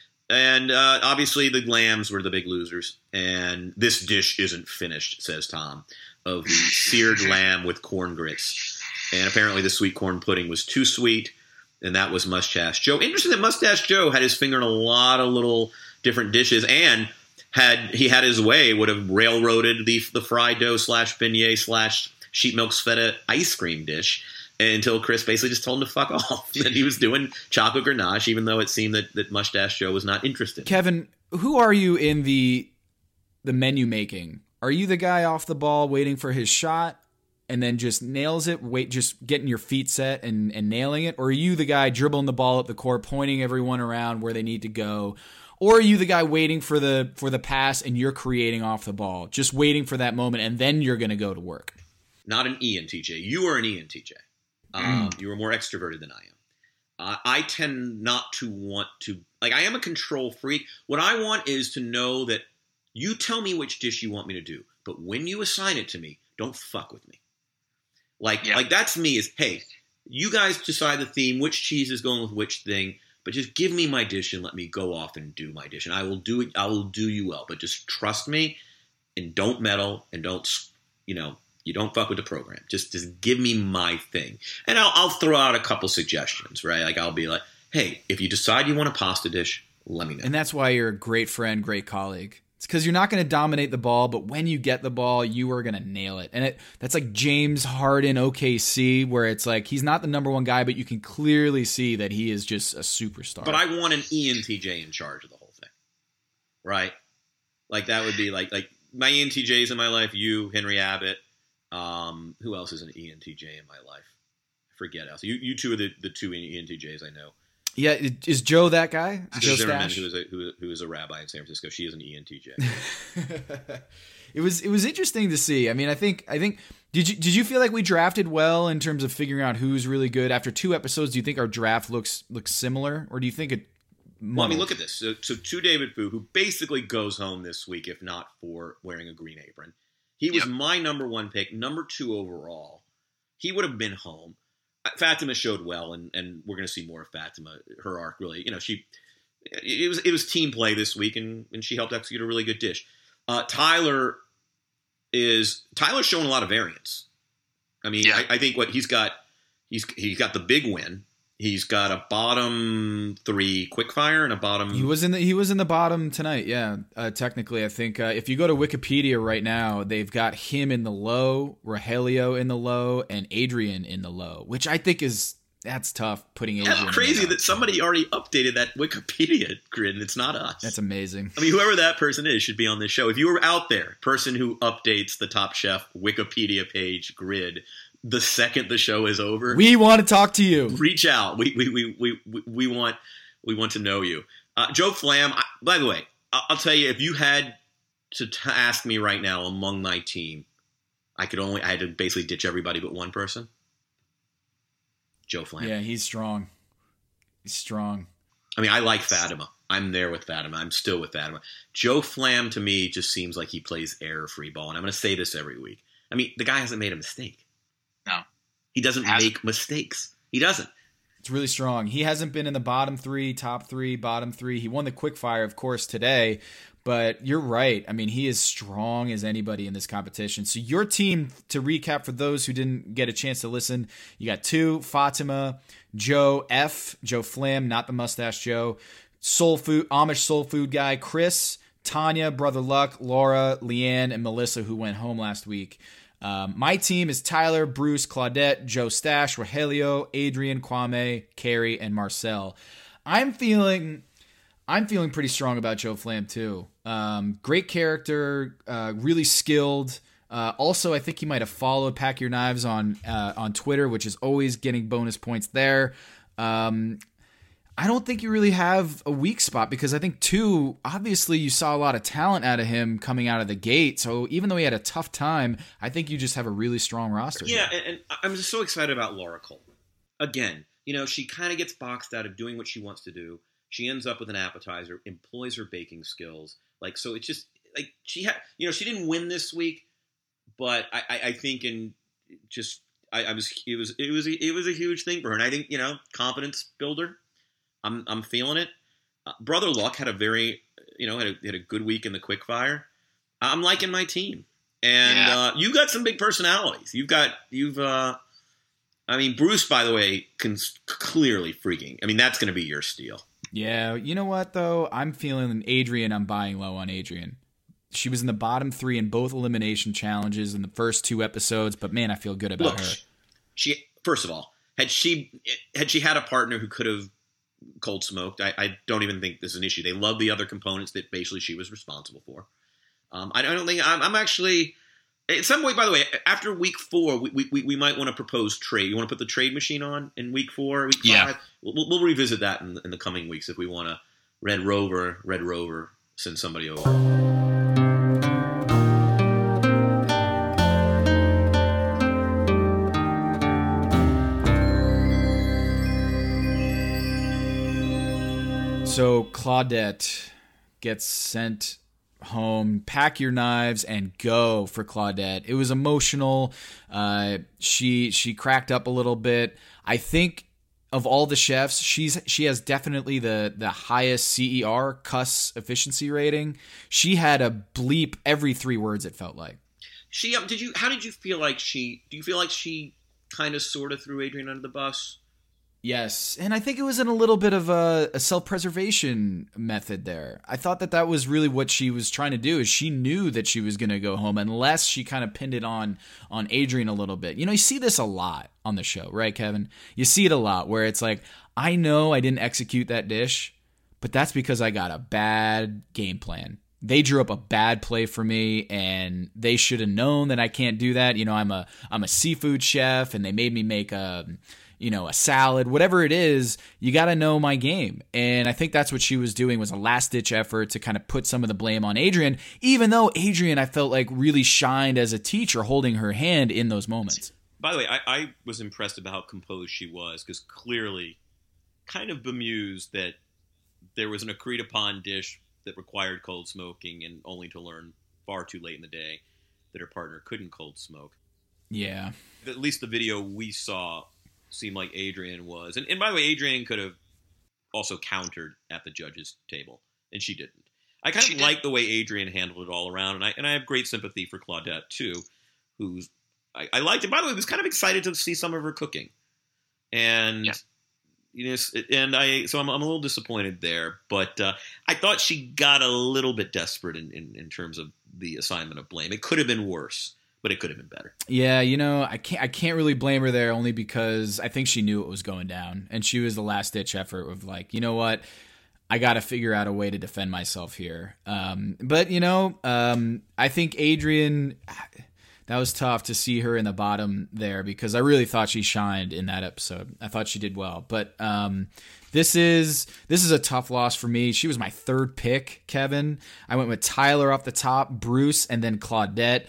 And uh, obviously the lambs were the big losers. And this dish isn't finished, says Tom, of the seared lamb with corn grits. And apparently the sweet corn pudding was too sweet, and that was Mustache Joe. Interesting that Mustache Joe had his finger in a lot of little different dishes, and had he had his way, would have railroaded the the fried dough slash beignet slash sheep milk feta ice cream dish until Chris basically just told him to fuck off. That he was doing chocolate ganache, even though it seemed that, that Mustache Joe was not interested. Kevin, who are you in the the menu making? Are you the guy off the ball waiting for his shot and then just nails it, wait, just getting your feet set and, and nailing it? Or are you the guy dribbling the ball up the court, pointing everyone around where they need to go? Or are you the guy waiting for the for the pass and you're creating off the ball, just waiting for that moment, and then you're going to go to work? Not an Ian, T J. You are an Ian, T J. Um, mm. You are more extroverted than I am. Uh, I tend not to want to, like, I am a control freak. What I want is to know that you tell me which dish you want me to do, but when you assign it to me, don't fuck with me. Like, yeah. like that's me is, hey, You guys decide the theme, which cheese is going with which thing, but just give me my dish and let me go off and do my dish. And I will do it. I will do you well, but just trust me and don't meddle and don't, you know, you don't fuck with the program. Just, just give me my thing. And I'll, I'll throw out a couple suggestions, right? Like I'll be like, hey, if you decide you want a pasta dish, let me know. And that's why you're a great friend, great colleague. It's because you're not going to dominate the ball, but when you get the ball, you are going to nail it. And it that's like James Harden, O K C, where it's like he's not the number one guy, but you can clearly see that he is just a superstar. But I want an E N T J in charge of the whole thing, right? Like that would be like like my E N T Js in my life, you, Henry Abbott. Um, who else is an E N T J in my life? I forget else. You you two are the, the two E N T Js I know. Yeah, is Joe that guy? Joe Zimmerman, Stash? who is a who, who is a rabbi in San Francisco. She is an E N T J. It was it was interesting to see. I mean, I think I think did you did you feel like we drafted well in terms of figuring out who's really good after two episodes? Do you think our draft looks looks similar, or do you think it? Well, I mean, look at this. So, so to David Fu, who basically goes home this week, if not for wearing a green apron. He was yep. my number one pick, number two overall. He would have been home. Fatima showed well, and, and we're going to see more of Fatima. Her arc really, you know, she it was it was team play this week, and, and she helped execute a really good dish. Uh, Tyler is Tyler's showing a lot of variance. I mean, yeah. I, I think what he's got, he's he's got the big win. He's got a bottom three quickfire and a bottom. He was in the he was in the bottom tonight. Yeah, uh, technically, I think uh, if you go to Wikipedia right now, they've got him in the low, Rogelio in the low, and Adrian in the low, which I think is that's tough. Putting Adrian. That's crazy that somebody already updated that Wikipedia grid, and it's not us. That's amazing. I mean, whoever that person is should be on this show. If you were out there, person who updates the Top Chef Wikipedia page grid. The second the show is over, we want to talk to you. Reach out. We we we we, we want we want to know you. Uh, Joe Flam. I, by the way, I'll, I'll tell you, if you had to t- ask me right now among my team, I could only I had to basically ditch everybody but one person. Joe Flam. Yeah, he's strong. He's strong. I mean, I like Fatima. I'm there with Fatima. I'm still with Fatima. Joe Flam to me just seems like he plays error-free ball, and I'm going to say this every week. I mean, the guy hasn't made a mistake. No. He doesn't hasn't. make mistakes. He doesn't. It's really strong. He hasn't been in the bottom three, top three, bottom three. He won the quickfire, of course, today. But you're right. I mean, he is strong as anybody in this competition. So your team, to recap for those who didn't get a chance to listen, you got two, Fatima, Joe F, Joe Flam, not the mustache Joe, soul food, Amish soul food guy, Chris, Tanya, Brother Luck, Laura, Leanne, and Melissa, who went home last week. Um, my team is Tyler, Bruce, Claudette, Joe Stash, Rogelio, Adrian, Kwame, Carrie, and Marcel. I'm feeling, I'm feeling pretty strong about Joe Flam too. Um, great character, uh, really skilled. Uh, also, I think he might have followed Pack Your Knives on uh, on Twitter, which is always getting bonus points there. Um, I don't think you really have a weak spot because I think, two, obviously you saw a lot of talent out of him coming out of the gate. So even though he had a tough time, I think you just have a really strong roster. Yeah, and, and I'm just so excited about Laura Coleman. Again, you know, she kind of gets boxed out of doing what she wants to do. She ends up with an appetizer, employs her baking skills. Like, so it's just, like, she had, you know, she didn't win this week, but I, I, I think in just, I, I was, it was, it was, a, it was a huge thing for her. And I think, you know, confidence builder. I'm I'm feeling it. Uh, Brother Luck had a very, you know, had a, had a good week in the quickfire. I'm liking my team, and yeah. uh, you got some big personalities. You've got you've. Uh, I mean, Bruce, by the way, can clearly freaking. I mean, that's going to be your steal. Yeah, you know what though? I'm feeling Adrian. I'm buying low on Adrian. She was in the bottom three in both elimination challenges in the first two episodes, but man, I feel good about Look, her. She first of all had she had she had a partner who could have cold smoked. I, I don't even think this is an issue. They love the other components that basically she was responsible for. Um, I, I don't think I'm, I'm actually in some way. By the way, after week four, we we, we might want to propose trade. You want to put the trade machine on in week four, week yeah. five. We'll, we'll revisit that in, in the coming weeks if we want to. Red Rover, Red Rover, send somebody over. So Claudette gets sent home, pack your knives, and go for Claudette. It was emotional. Uh, she she cracked up a little bit. I think of all the chefs, she's she has definitely the the highest C E R, cuss efficiency rating. She had a bleep every three words, it felt like. She um, did you? How did you feel like she? Do you feel like she kind of sort of threw Adrienne under the bus? Yes, and I think it was in a little bit of a, a self-preservation method there. I thought that that was really what she was trying to do, is she knew that she was going to go home unless she kind of pinned it on on Adrienne a little bit. You know, you see this a lot on the show, right, Kevin? You see it a lot where it's like, I know I didn't execute that dish, but that's because I got a bad game plan. They drew up a bad play for me, and they should have known that I can't do that. You know, I'm a I'm a seafood chef, and they made me make a... you know, a salad, whatever it is, you got to know my game. And I think that's what she was doing, was a last-ditch effort to kind of put some of the blame on Adrienne, even though Adrienne, I felt like, really shined as a teacher, holding her hand in those moments. By the way, I, I was impressed about how composed she was, because clearly kind of bemused that there was an agreed-upon dish that required cold smoking, and only to learn far too late in the day that her partner couldn't cold smoke. Yeah. At least the video we saw seemed like Adrienne was. And, and by the way, Adrienne could have also countered at the judges' table, and she didn't. I kind of like the way Adrienne handled it all around, and I and I have great sympathy for Claudette, too, who's... I, I liked it. By the way, I was kind of excited to see some of her cooking. And... Yeah. You know, and I so I'm, I'm a little disappointed there, but uh, I thought she got a little bit desperate in, in, in terms of the assignment of blame. It could have been worse, but it could have been better. Yeah, you know, I can't I can't really blame her there, only because I think she knew it was going down, and she was the last ditch effort of like, you know what, I got to figure out a way to defend myself here. Um, but you know, um, I think Adrienne. That was tough to see her in the bottom there, because I really thought she shined in that episode. I thought she did well. But um, this is this is a tough loss for me. She was my third pick, Kevin. I went with Tyler off the top, Bruce, and then Claudette.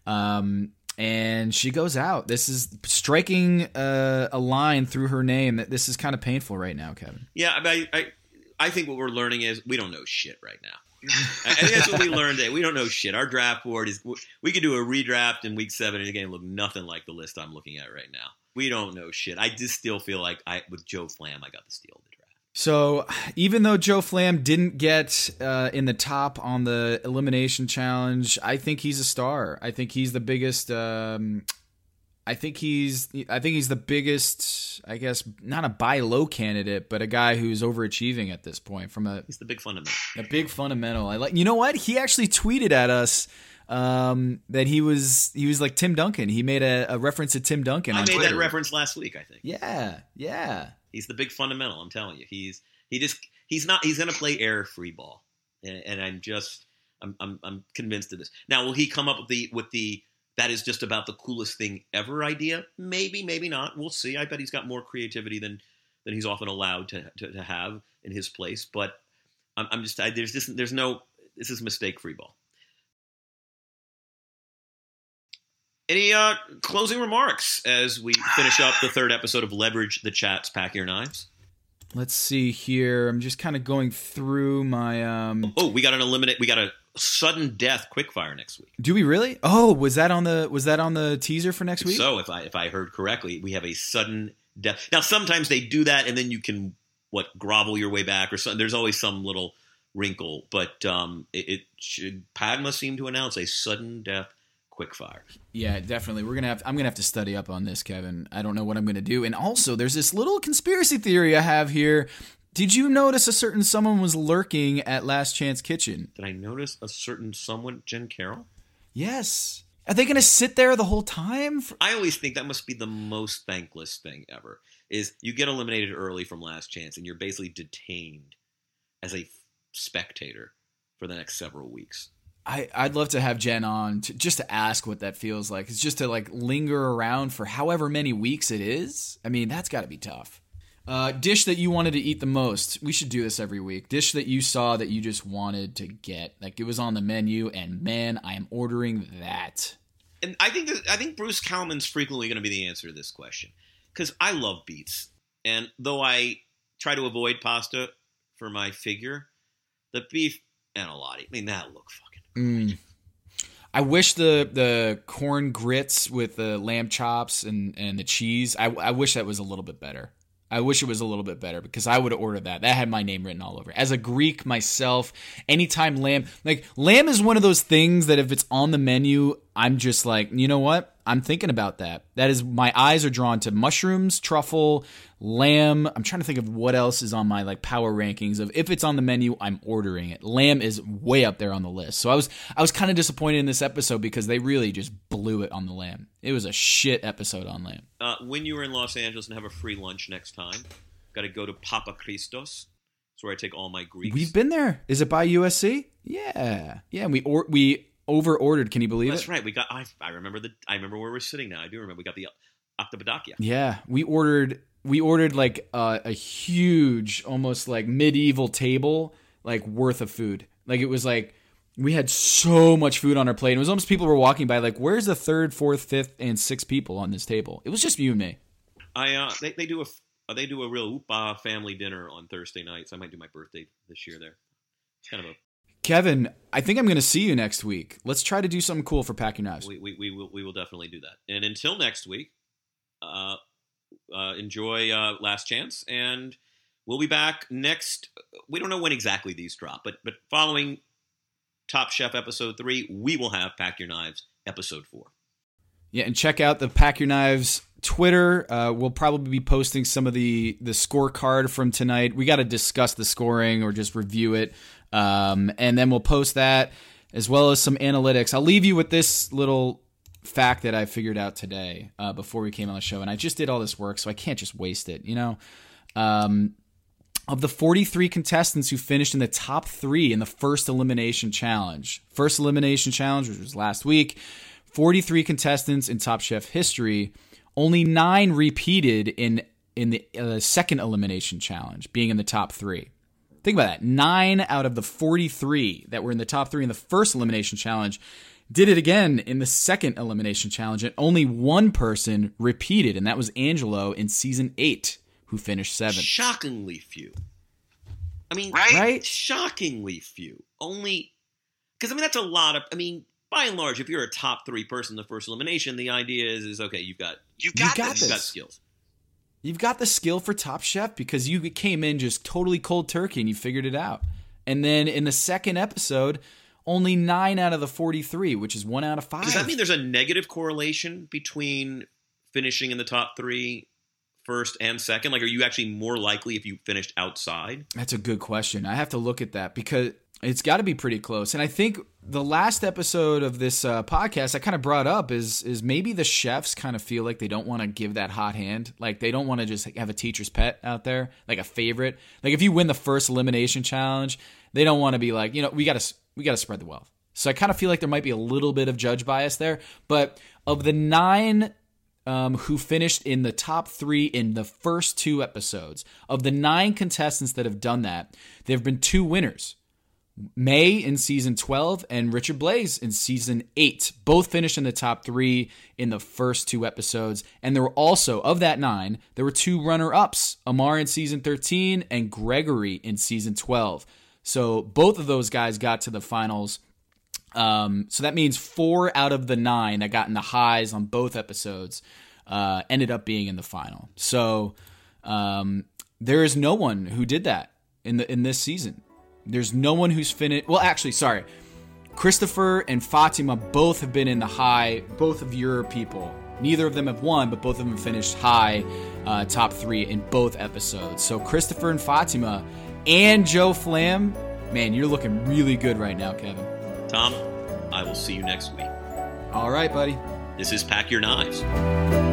Um, and she goes out. This is striking uh, a line through her name. That this is kind of painful right now, Kevin. Yeah, I, I I think what we're learning is we don't know shit right now. I think that's what we learned today. We don't know shit. Our draft board is, we could do a redraft in week seven and the game look nothing like the list I'm looking at right now. We don't know shit. I just still feel like I, with Joe Flam, I got the steal of the draft. So even though Joe Flam didn't get uh, in the top on the elimination challenge, I think he's a star. I think he's the biggest, um, I think he's, I think he's the biggest, I guess, not a buy low candidate, but a guy who's overachieving at this point from a, he's the big fundamental, a big fundamental. I like, you know what? He actually tweeted at us um, that he was, he was like Tim Duncan. He made a, a reference to Tim Duncan. I on made Twitter. that reference last week, I think. Yeah. Yeah. He's the big fundamental. I'm telling you, he's, he just, he's not, he's going to play air free ball. And, and I'm just, I'm, I'm, I'm convinced of this. Now, will he come up with the, with the, that is just about the coolest thing ever idea? Maybe, maybe not. We'll see. I bet he's got more creativity than than he's often allowed to to, to have in his place. But I'm, I'm just I, there's just there's no this is mistake free ball. Any uh, closing remarks as we finish up the third episode of Leverage the Chat's Pack Your Knives? Let's see here. I'm just kind of going through my. Um... Oh, we got an eliminate. We got a sudden death quickfire next week. Do we really? Oh, was that on the was that on the teaser for next week? So if I if I heard correctly, we have a sudden death. Now sometimes they do that, and then you can what grovel your way back, or something. There's always some little wrinkle, but um, it, it should. Padma seemed to announce a sudden death quickfire. Yeah, definitely. We're gonna have. I'm gonna have to study up on this, Kevin. I don't know what I'm gonna do. And also, there's this little conspiracy theory I have here. Did you notice a certain someone was lurking at Last Chance Kitchen? Did I notice a certain someone, Jen Carroll? Yes. Are they going to sit there the whole time? For- I always think that must be the most thankless thing ever, is you get eliminated early from Last Chance and you're basically detained as a spectator for the next several weeks. I, I'd love to have Jen on to, just to ask what that feels like. It's just to like linger around for however many weeks it is. I mean, that's got to be tough. Uh, dish that you wanted to eat the most. We should do this every week. Dish that you saw that you just wanted to get. Like it was on the menu, and man, I am ordering that. And I think that, I think Bruce Kalman's frequently going to be the answer to this question, because I love beets, and though I try to avoid pasta for my figure, the beef enalati, I mean that looked fucking Mm. I wish the the corn grits with the lamb chops and, and the cheese, I, I wish that was a little bit better. I wish it was a little bit better because I would have ordered that. That had my name written all over it. As a Greek myself, anytime lamb, like lamb is one of those things that if it's on the menu, I'm just like, you know what? I'm thinking about that. That is, my eyes are drawn to mushrooms, truffle, lamb. I'm trying to think of what else is on my like power rankings of if it's on the menu, I'm ordering it. Lamb is way up there on the list. So I was I was kind of disappointed in this episode because they really just blew it on the lamb. It was a shit episode on lamb. Uh, when you were in Los Angeles and have a free lunch next time, got to go to Papa Christos. That's where I take all my Greeks. We've been there. Is it by U S C? Yeah, yeah. We or we. Over ordered, can you believe That's it? That's right. We got. I, I remember the. I remember where we're sitting now. I do remember. We got the Octopodakia. Yeah, we ordered. We ordered like uh, a huge, almost like medieval table, like worth of food. Like it was like we had so much food on our plate. It was almost people were walking by like, "Where's the third, fourth, fifth, and sixth people on this table?" It was just you and me. I. Uh, they they do a they do a real Upa family dinner on Thursday nights. I might do my birthday this year there. It's kind of a. Kevin, I think I'm going to see you next week. Let's try to do something cool for Pack Your Knives. We, we, we, will, we will definitely do that. And until next week, uh, uh, enjoy uh, Last Chance. And we'll be back next. We don't know when exactly these drop, but but following Top Chef Episode three, we will have Pack Your Knives Episode four. Yeah, and check out the Pack Your Knives Twitter. Uh, we'll probably be posting some of the, the scorecard from tonight. We got to discuss the scoring or just review it. Um, and then we'll post that as well as some analytics. I'll leave you with this little fact that I figured out today uh, before we came on the show. And I just did all this work, so I can't just waste it. You know, um, of the forty-three contestants who finished in the top three in the first elimination challenge, first elimination challenge, which was last week, forty-three contestants in Top Chef history, only nine repeated in, in the uh, second elimination challenge, being in the top three. Think about that. Nine out of the forty-three that were in the top three in the first elimination challenge did it again in the second elimination challenge, and only one person repeated, and that was Angelo in season eight, who finished seventh. Shockingly few. I mean, Right? Right? shockingly few. Only, because, I mean, that's a lot of, I mean, by and large, if you're a top three person in the first elimination, the idea is, is okay, you've got, You got, got this. you've got this. skills. You've got the skill for Top Chef because you came in just totally cold turkey and you figured it out. And then in the second episode, only nine out of the forty-three, which is one out of five. Does that mean there's a negative correlation between finishing in the top three first and second? Like, are you actually more likely if you finished outside? That's a good question. I have to look at that because it's got to be pretty close. And I think the last episode of this uh, podcast I kind of brought up is is maybe the chefs kind of feel like they don't want to give that hot hand. Like they don't want to just have a teacher's pet out there, like a favorite. Like if you win the first elimination challenge, they don't want to be like, you know, we got to we got to spread the wealth. So I kind of feel like there might be a little bit of judge bias there. But of the nine um, who finished in the top three in the first two episodes, of the nine contestants that have done that, there have been two winners. May in season twelve and Richard Blaze in season eight. Both finished in the top three in the first two episodes. And there were also, of that nine, there were two runner-ups, Amar in season thirteen and Gregory in season twelve. So both of those guys got to the finals. Um, so that means four out of the nine that got in the highs on both episodes uh, ended up being in the final. So um, there is no one who did that in the in this season. There's no one who's finished. Well, actually, sorry. Christopher and Fatima both have been in the high, both of your people. Neither of them have won, but both of them finished high, uh, top three in both episodes. So Christopher and Fatima and Joe Flam, man, you're looking really good right now, Kevin. Tom, I will see you next week. All right, buddy. This is Pack Your Knives.